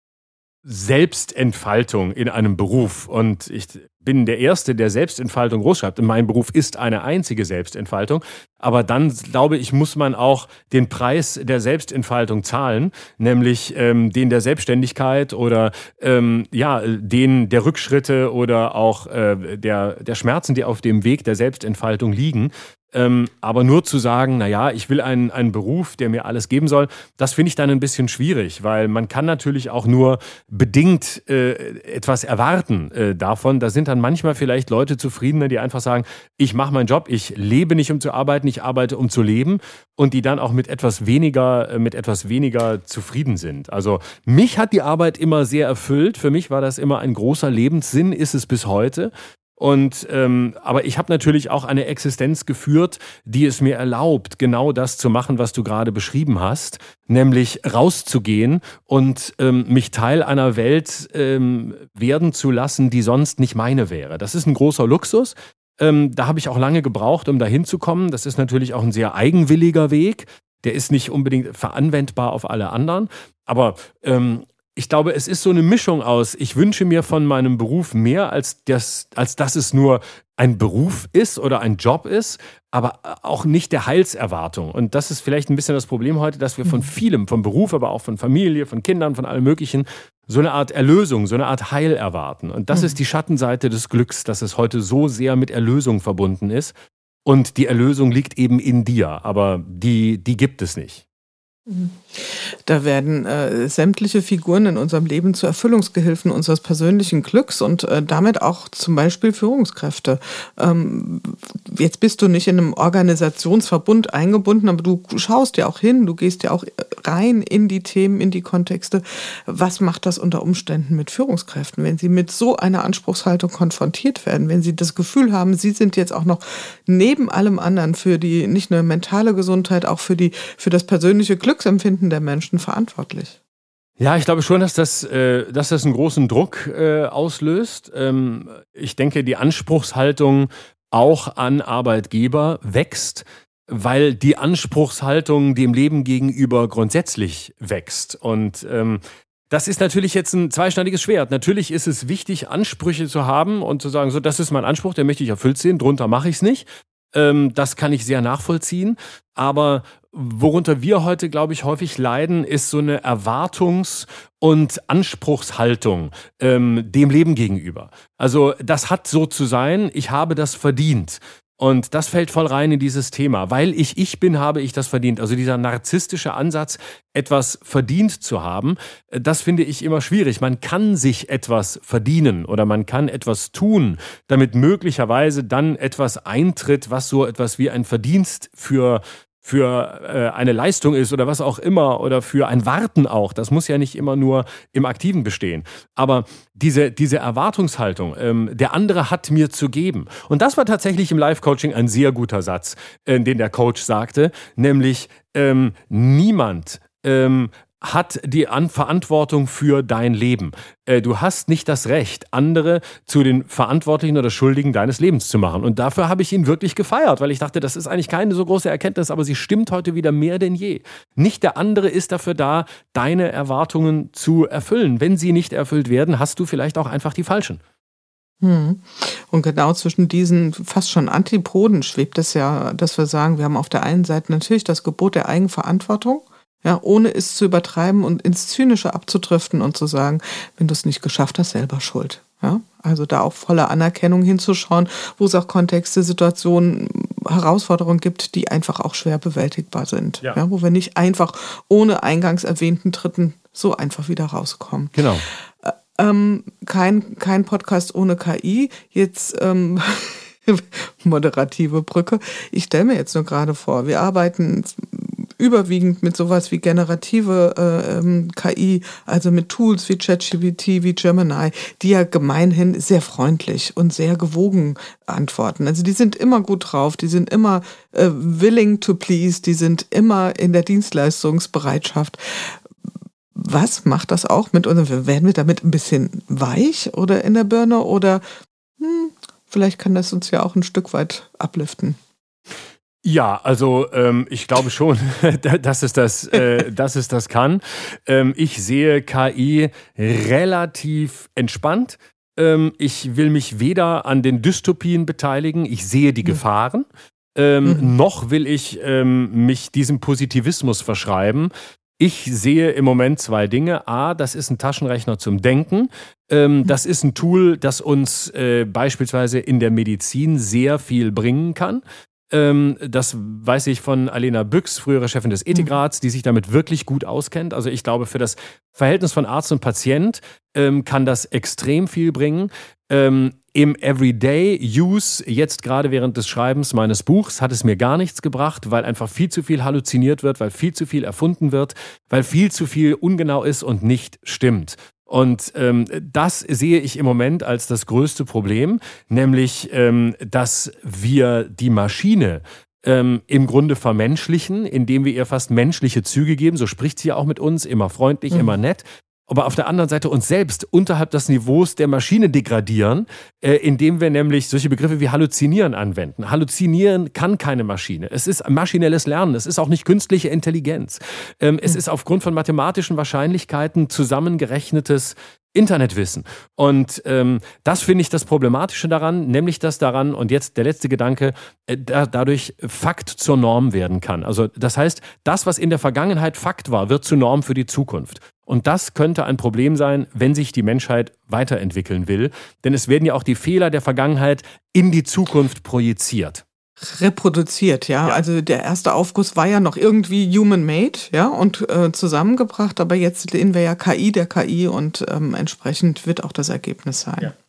Selbstentfaltung in einem Beruf. Und ich bin der Erste, der Selbstentfaltung großschreibt. Mein Beruf ist eine einzige Selbstentfaltung. Aber dann, glaube ich, muss man auch den Preis der Selbstentfaltung zahlen, nämlich ähm, den der Selbstständigkeit oder ähm, ja, den der Rückschritte oder auch äh, der, der Schmerzen, die auf dem Weg der Selbstentfaltung liegen. Ähm, aber nur zu sagen, naja, ich will einen, einen Beruf, der mir alles geben soll, das finde ich dann ein bisschen schwierig, weil man kann natürlich auch nur bedingt äh, etwas erwarten äh, davon. Da sind dann manchmal vielleicht Leute zufriedener, die einfach sagen, ich mache meinen Job, ich lebe nicht, um zu arbeiten, ich arbeite, um zu leben, und die dann auch mit etwas weniger, äh, mit etwas weniger zufrieden sind. Also mich hat die Arbeit immer sehr erfüllt. Für mich war das immer ein großer Lebenssinn, ist es bis heute. Und ähm, aber ich habe natürlich auch eine Existenz geführt, die es mir erlaubt, genau das zu machen, was du gerade beschrieben hast, nämlich rauszugehen und ähm, mich Teil einer Welt ähm, werden zu lassen, die sonst nicht meine wäre. Das ist ein großer Luxus. Ähm, da habe ich auch lange gebraucht, um dahin zu kommen. Das ist natürlich auch ein sehr eigenwilliger Weg. Der ist nicht unbedingt veranwendbar auf alle anderen. Aber ähm, ich glaube, es ist so eine Mischung aus, ich wünsche mir von meinem Beruf mehr, als, das, als dass es nur ein Beruf ist oder ein Job ist, aber auch nicht der Heilserwartung. Und das ist vielleicht ein bisschen das Problem heute, dass wir von vielem, vom Beruf, aber auch von Familie, von Kindern, von allem Möglichen, so eine Art Erlösung, so eine Art Heil erwarten. Und das mhm. ist die Schattenseite des Glücks, dass es heute so sehr mit Erlösung verbunden ist. Und die Erlösung liegt eben in dir, aber die, die gibt es nicht. Da werden äh, sämtliche Figuren in unserem Leben zu Erfüllungsgehilfen unseres persönlichen Glücks und äh, damit auch zum Beispiel Führungskräfte. Ähm, jetzt bist du nicht in einem Organisationsverbund eingebunden, aber du schaust ja auch hin, du gehst ja auch rein in die Themen, in die Kontexte. Was macht das unter Umständen mit Führungskräften, wenn sie mit so einer Anspruchshaltung konfrontiert werden, wenn sie das Gefühl haben, sie sind jetzt auch noch neben allem anderen für die nicht nur mentale Gesundheit, auch für die für das persönliche Glück Glücksempfinden der Menschen verantwortlich? Ja, ich glaube schon, dass das, äh, dass das einen großen Druck äh, auslöst. Ähm, ich denke, die Anspruchshaltung auch an Arbeitgeber wächst, weil die Anspruchshaltung dem Leben gegenüber grundsätzlich wächst. Und ähm, das ist natürlich jetzt ein zweischneidiges Schwert. Natürlich ist es wichtig, Ansprüche zu haben und zu sagen, so, das ist mein Anspruch, den möchte ich erfüllt sehen, drunter mache ich es nicht. Ähm, das kann ich sehr nachvollziehen. Aber worunter wir heute, glaube ich, häufig leiden, ist so eine Erwartungs- und Anspruchshaltung ähm, dem Leben gegenüber. Also das hat so zu sein, ich habe das verdient. Und das fällt voll rein in dieses Thema. Weil ich ich bin, habe ich das verdient. Also dieser narzisstische Ansatz, etwas verdient zu haben, das finde ich immer schwierig. Man kann sich etwas verdienen oder man kann etwas tun, damit möglicherweise dann etwas eintritt, was so etwas wie ein Verdienst für für äh, eine Leistung ist oder was auch immer oder für ein Warten auch. Das muss ja nicht immer nur im Aktiven bestehen. Aber diese, diese Erwartungshaltung, ähm, der andere hat mir zu geben. Und das war tatsächlich im Life-Coaching ein sehr guter Satz, äh, den der Coach sagte, nämlich ähm, niemand ähm, hat die An- Verantwortung für dein Leben. Äh, du hast nicht das Recht, andere zu den Verantwortlichen oder Schuldigen deines Lebens zu machen. Und dafür habe ich ihn wirklich gefeiert, weil ich dachte, das ist eigentlich keine so große Erkenntnis, aber sie stimmt heute wieder mehr denn je. Nicht der andere ist dafür da, deine Erwartungen zu erfüllen. Wenn sie nicht erfüllt werden, hast du vielleicht auch einfach die falschen. Hm. Und genau zwischen diesen fast schon Antipoden schwebt es ja, dass wir sagen, wir haben auf der einen Seite natürlich das Gebot der Eigenverantwortung, ja, ohne es zu übertreiben und ins Zynische abzudriften und zu sagen, wenn du es nicht geschafft hast, selber schuld. Ja, also da auch voller Anerkennung hinzuschauen, wo es auch Kontexte, Situationen, Herausforderungen gibt, die einfach auch schwer bewältigbar sind. Ja. Ja, wo wir nicht einfach ohne eingangs erwähnten Dritten so einfach wieder rauskommen. Genau. Äh, ähm, kein, kein Podcast ohne K I. Jetzt ähm, moderative Brücke. Ich stelle mir jetzt nur gerade vor, wir arbeiten überwiegend mit sowas wie generative äh, ähm, K I, also mit Tools wie ChatGPT, wie Gemini, die ja gemeinhin sehr freundlich und sehr gewogen antworten. Also die sind immer gut drauf, die sind immer äh, willing to please, die sind immer in der Dienstleistungsbereitschaft. Was macht das auch mit uns? Werden wir damit ein bisschen weich oder in der Birne oder hm, vielleicht kann das uns ja auch ein Stück weit upliften? Ja, also ähm, ich glaube schon, dass es das, äh, dass es das kann. Ähm, ich sehe K I relativ entspannt. Ähm, ich will mich weder an den Dystopien beteiligen, ich sehe die Gefahren, ähm, mhm. noch will ich ähm, mich diesem Positivismus verschreiben. Ich sehe im Moment zwei Dinge. A, das ist ein Taschenrechner zum Denken. Ähm, das ist ein Tool, das uns äh, beispielsweise in der Medizin sehr viel bringen kann. Ähm, das weiß ich von Alena Büchs, frühere Chefin des Ethikrats, die sich damit wirklich gut auskennt. Also ich glaube, für das Verhältnis von Arzt und Patient ähm, kann das extrem viel bringen. Ähm, Im Everyday-Use, jetzt gerade während des Schreibens meines Buchs, hat es mir gar nichts gebracht, weil einfach viel zu viel halluziniert wird, weil viel zu viel erfunden wird, weil viel zu viel ungenau ist und nicht stimmt. Und ähm, das sehe ich im Moment als das größte Problem, nämlich, ähm, dass wir die Maschine ähm, im Grunde vermenschlichen, indem wir ihr fast menschliche Züge geben. So spricht sie ja auch mit uns, immer freundlich, mhm. immer nett. Aber auf der anderen Seite uns selbst unterhalb des Niveaus der Maschine degradieren, äh, indem wir nämlich solche Begriffe wie Halluzinieren anwenden. Halluzinieren kann keine Maschine. Es ist maschinelles Lernen. Es ist auch nicht künstliche Intelligenz. Ähm, es ist aufgrund von mathematischen Wahrscheinlichkeiten zusammengerechnetes Internetwissen. Und ähm, das finde ich das Problematische daran, nämlich dass daran, und jetzt der letzte Gedanke, äh, da, dadurch Fakt zur Norm werden kann. Also das heißt, das, was in der Vergangenheit Fakt war, wird zur Norm für die Zukunft. Und das könnte ein Problem sein, wenn sich die Menschheit weiterentwickeln will. Denn es werden ja auch die Fehler der Vergangenheit in die Zukunft projiziert. Reproduziert, ja. ja. Also der erste Aufguss war ja noch irgendwie human-made, ja, und äh, zusammengebracht. Aber jetzt sehen wir ja K I der K I und ähm, entsprechend wird auch das Ergebnis sein. Ja.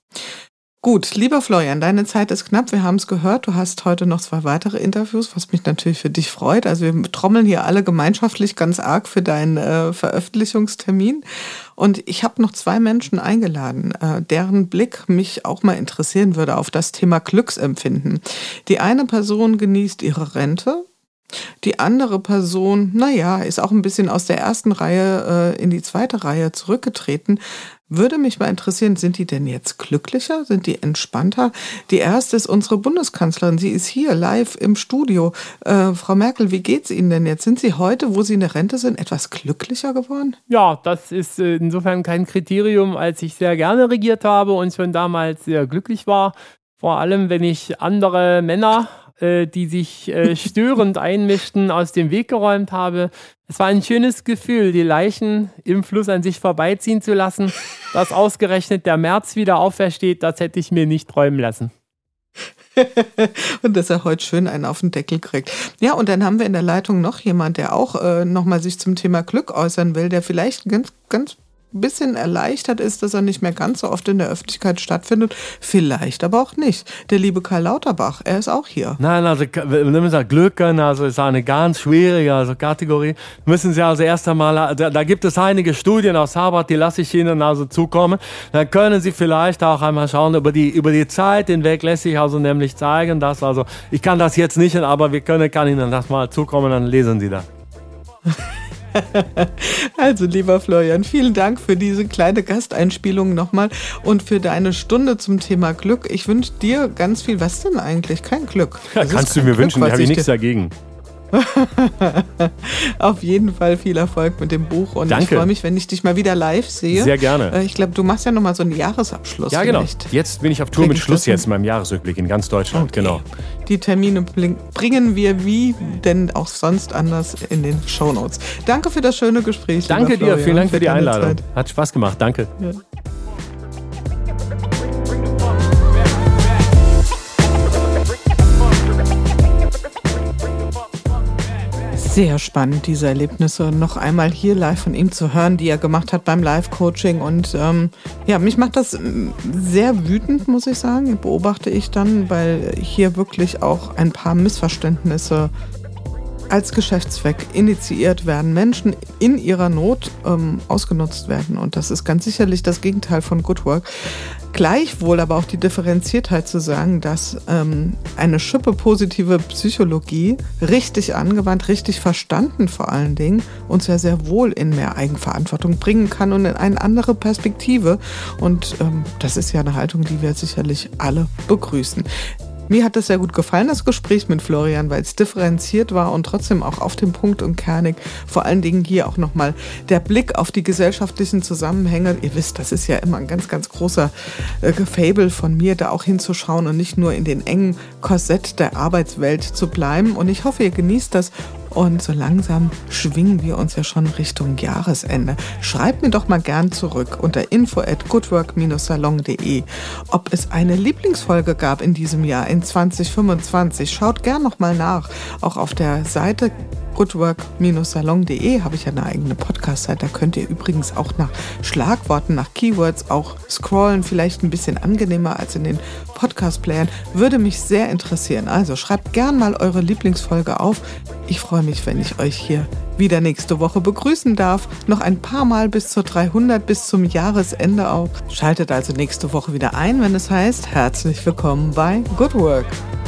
Gut, lieber Florian, deine Zeit ist knapp. Wir haben es gehört. Du hast heute noch zwei weitere Interviews, was mich natürlich für dich freut. Also wir trommeln hier alle gemeinschaftlich ganz arg für deinen äh, Veröffentlichungstermin. Und ich habe noch zwei Menschen eingeladen, äh, deren Blick mich auch mal interessieren würde auf das Thema Glücksempfinden. Die eine Person genießt ihre Rente. Die andere Person, naja, ist auch ein bisschen aus der ersten Reihe äh, in die zweite Reihe zurückgetreten. Würde mich mal interessieren, sind die denn jetzt glücklicher? Sind die entspannter? Die erste ist unsere Bundeskanzlerin. Sie ist hier live im Studio. Äh, Frau Merkel, wie geht's Ihnen denn jetzt? Sind Sie heute, wo Sie in der Rente sind, etwas glücklicher geworden? Ja, das ist äh, insofern kein Kriterium, als ich sehr gerne regiert habe und schon damals sehr glücklich war. Vor allem, wenn ich andere Männer, äh, die sich äh, störend einmischten, aus dem Weg geräumt habe. Es war ein schönes Gefühl, die Leichen im Fluss an sich vorbeiziehen zu lassen. Dass ausgerechnet der März wieder aufersteht, das hätte ich mir nicht träumen lassen. Und dass er heute schön einen auf den Deckel kriegt. Ja, und dann haben wir in der Leitung noch jemand, der auch äh, nochmal sich zum Thema Glück äußern will, der vielleicht ganz, ganz bisschen erleichtert ist, dass er nicht mehr ganz so oft in der Öffentlichkeit stattfindet. Vielleicht aber auch nicht. Der liebe Karl Lauterbach, er ist auch hier. Nein, also wenn wir sagen Glück, also ist eine ganz schwierige also Kategorie. Müssen Sie also erst einmal, da, da gibt es einige Studien aus Harvard, die lasse ich Ihnen also zukommen. Dann können Sie vielleicht auch einmal schauen, über die, über die Zeit hinweg lässt sich also nämlich zeigen, dass also, ich kann das jetzt nicht, aber wir können, kann Ihnen das mal zukommen, dann lesen Sie das. Also, lieber Florian, vielen Dank für diese kleine Gasteinspielung nochmal und für deine Stunde zum Thema Glück. Ich wünsche dir ganz viel. Was denn eigentlich? Kein Glück. Ja, kannst du mir Glück, wünschen, da habe ich nichts dagegen. Auf jeden Fall viel Erfolg mit dem Buch und Danke. Ich freue mich, wenn ich dich mal wieder live sehe. Sehr gerne. Ich glaube, du machst ja nochmal so einen Jahresabschluss. Ja, genau. Vielleicht. Jetzt bin ich auf Tour mit Schluss jetzt in meinem Jahresrückblick in ganz Deutschland. Okay. Genau. Die Termine bringen wir wie denn auch sonst anders in den Shownotes. Danke für das schöne Gespräch. Danke dir, vielen Dank für, für die Einladung. Zeit. Hat Spaß gemacht, danke. Ja. Sehr spannend, diese Erlebnisse noch einmal hier live von ihm zu hören, die er gemacht hat beim Live-Coaching. Und ähm, ja, mich macht das sehr wütend, muss ich sagen, beobachte ich dann, weil hier wirklich auch ein paar Missverständnisse als Geschäftszweck initiiert werden, Menschen in ihrer Not ähm, ausgenutzt werden. Und das ist ganz sicherlich das Gegenteil von Good Work. Gleichwohl aber auch die Differenziertheit zu sagen, dass ähm, eine Schippe positive Psychologie richtig angewandt, richtig verstanden vor allen Dingen, uns ja sehr wohl in mehr Eigenverantwortung bringen kann und in eine andere Perspektive. Und ähm, das ist ja eine Haltung, die wir sicherlich alle begrüßen. Mir hat das sehr gut gefallen, das Gespräch mit Florian, weil es differenziert war und trotzdem auch auf den Punkt und kernig. Vor allen Dingen hier auch nochmal der Blick auf die gesellschaftlichen Zusammenhänge. Ihr wisst, das ist ja immer ein ganz, ganz großer äh, Faible von mir, da auch hinzuschauen und nicht nur in den engen Korsett der Arbeitswelt zu bleiben. Und ich hoffe, ihr genießt das und so langsam schwingen wir uns ja schon Richtung Jahresende. Schreibt mir doch mal gern zurück unter info at goodwork salon punkt de, ob es eine Lieblingsfolge gab in diesem Jahr, in zwanzig fünfundzwanzig. Schaut gern noch mal nach, auch auf der Seite goodwork salon punkt de habe ich ja eine eigene Podcast-Seite. Da könnt ihr übrigens auch nach Schlagworten, nach Keywords auch scrollen, vielleicht ein bisschen angenehmer als in den Podcast-Playern. Würde mich sehr interessieren. Also schreibt gern mal eure Lieblingsfolge auf. Ich freue mich, wenn ich euch hier wieder nächste Woche begrüßen darf. Noch ein paar Mal bis zur dreihundert, bis zum Jahresende auch. Schaltet also nächste Woche wieder ein, wenn es heißt, herzlich willkommen bei Good Work.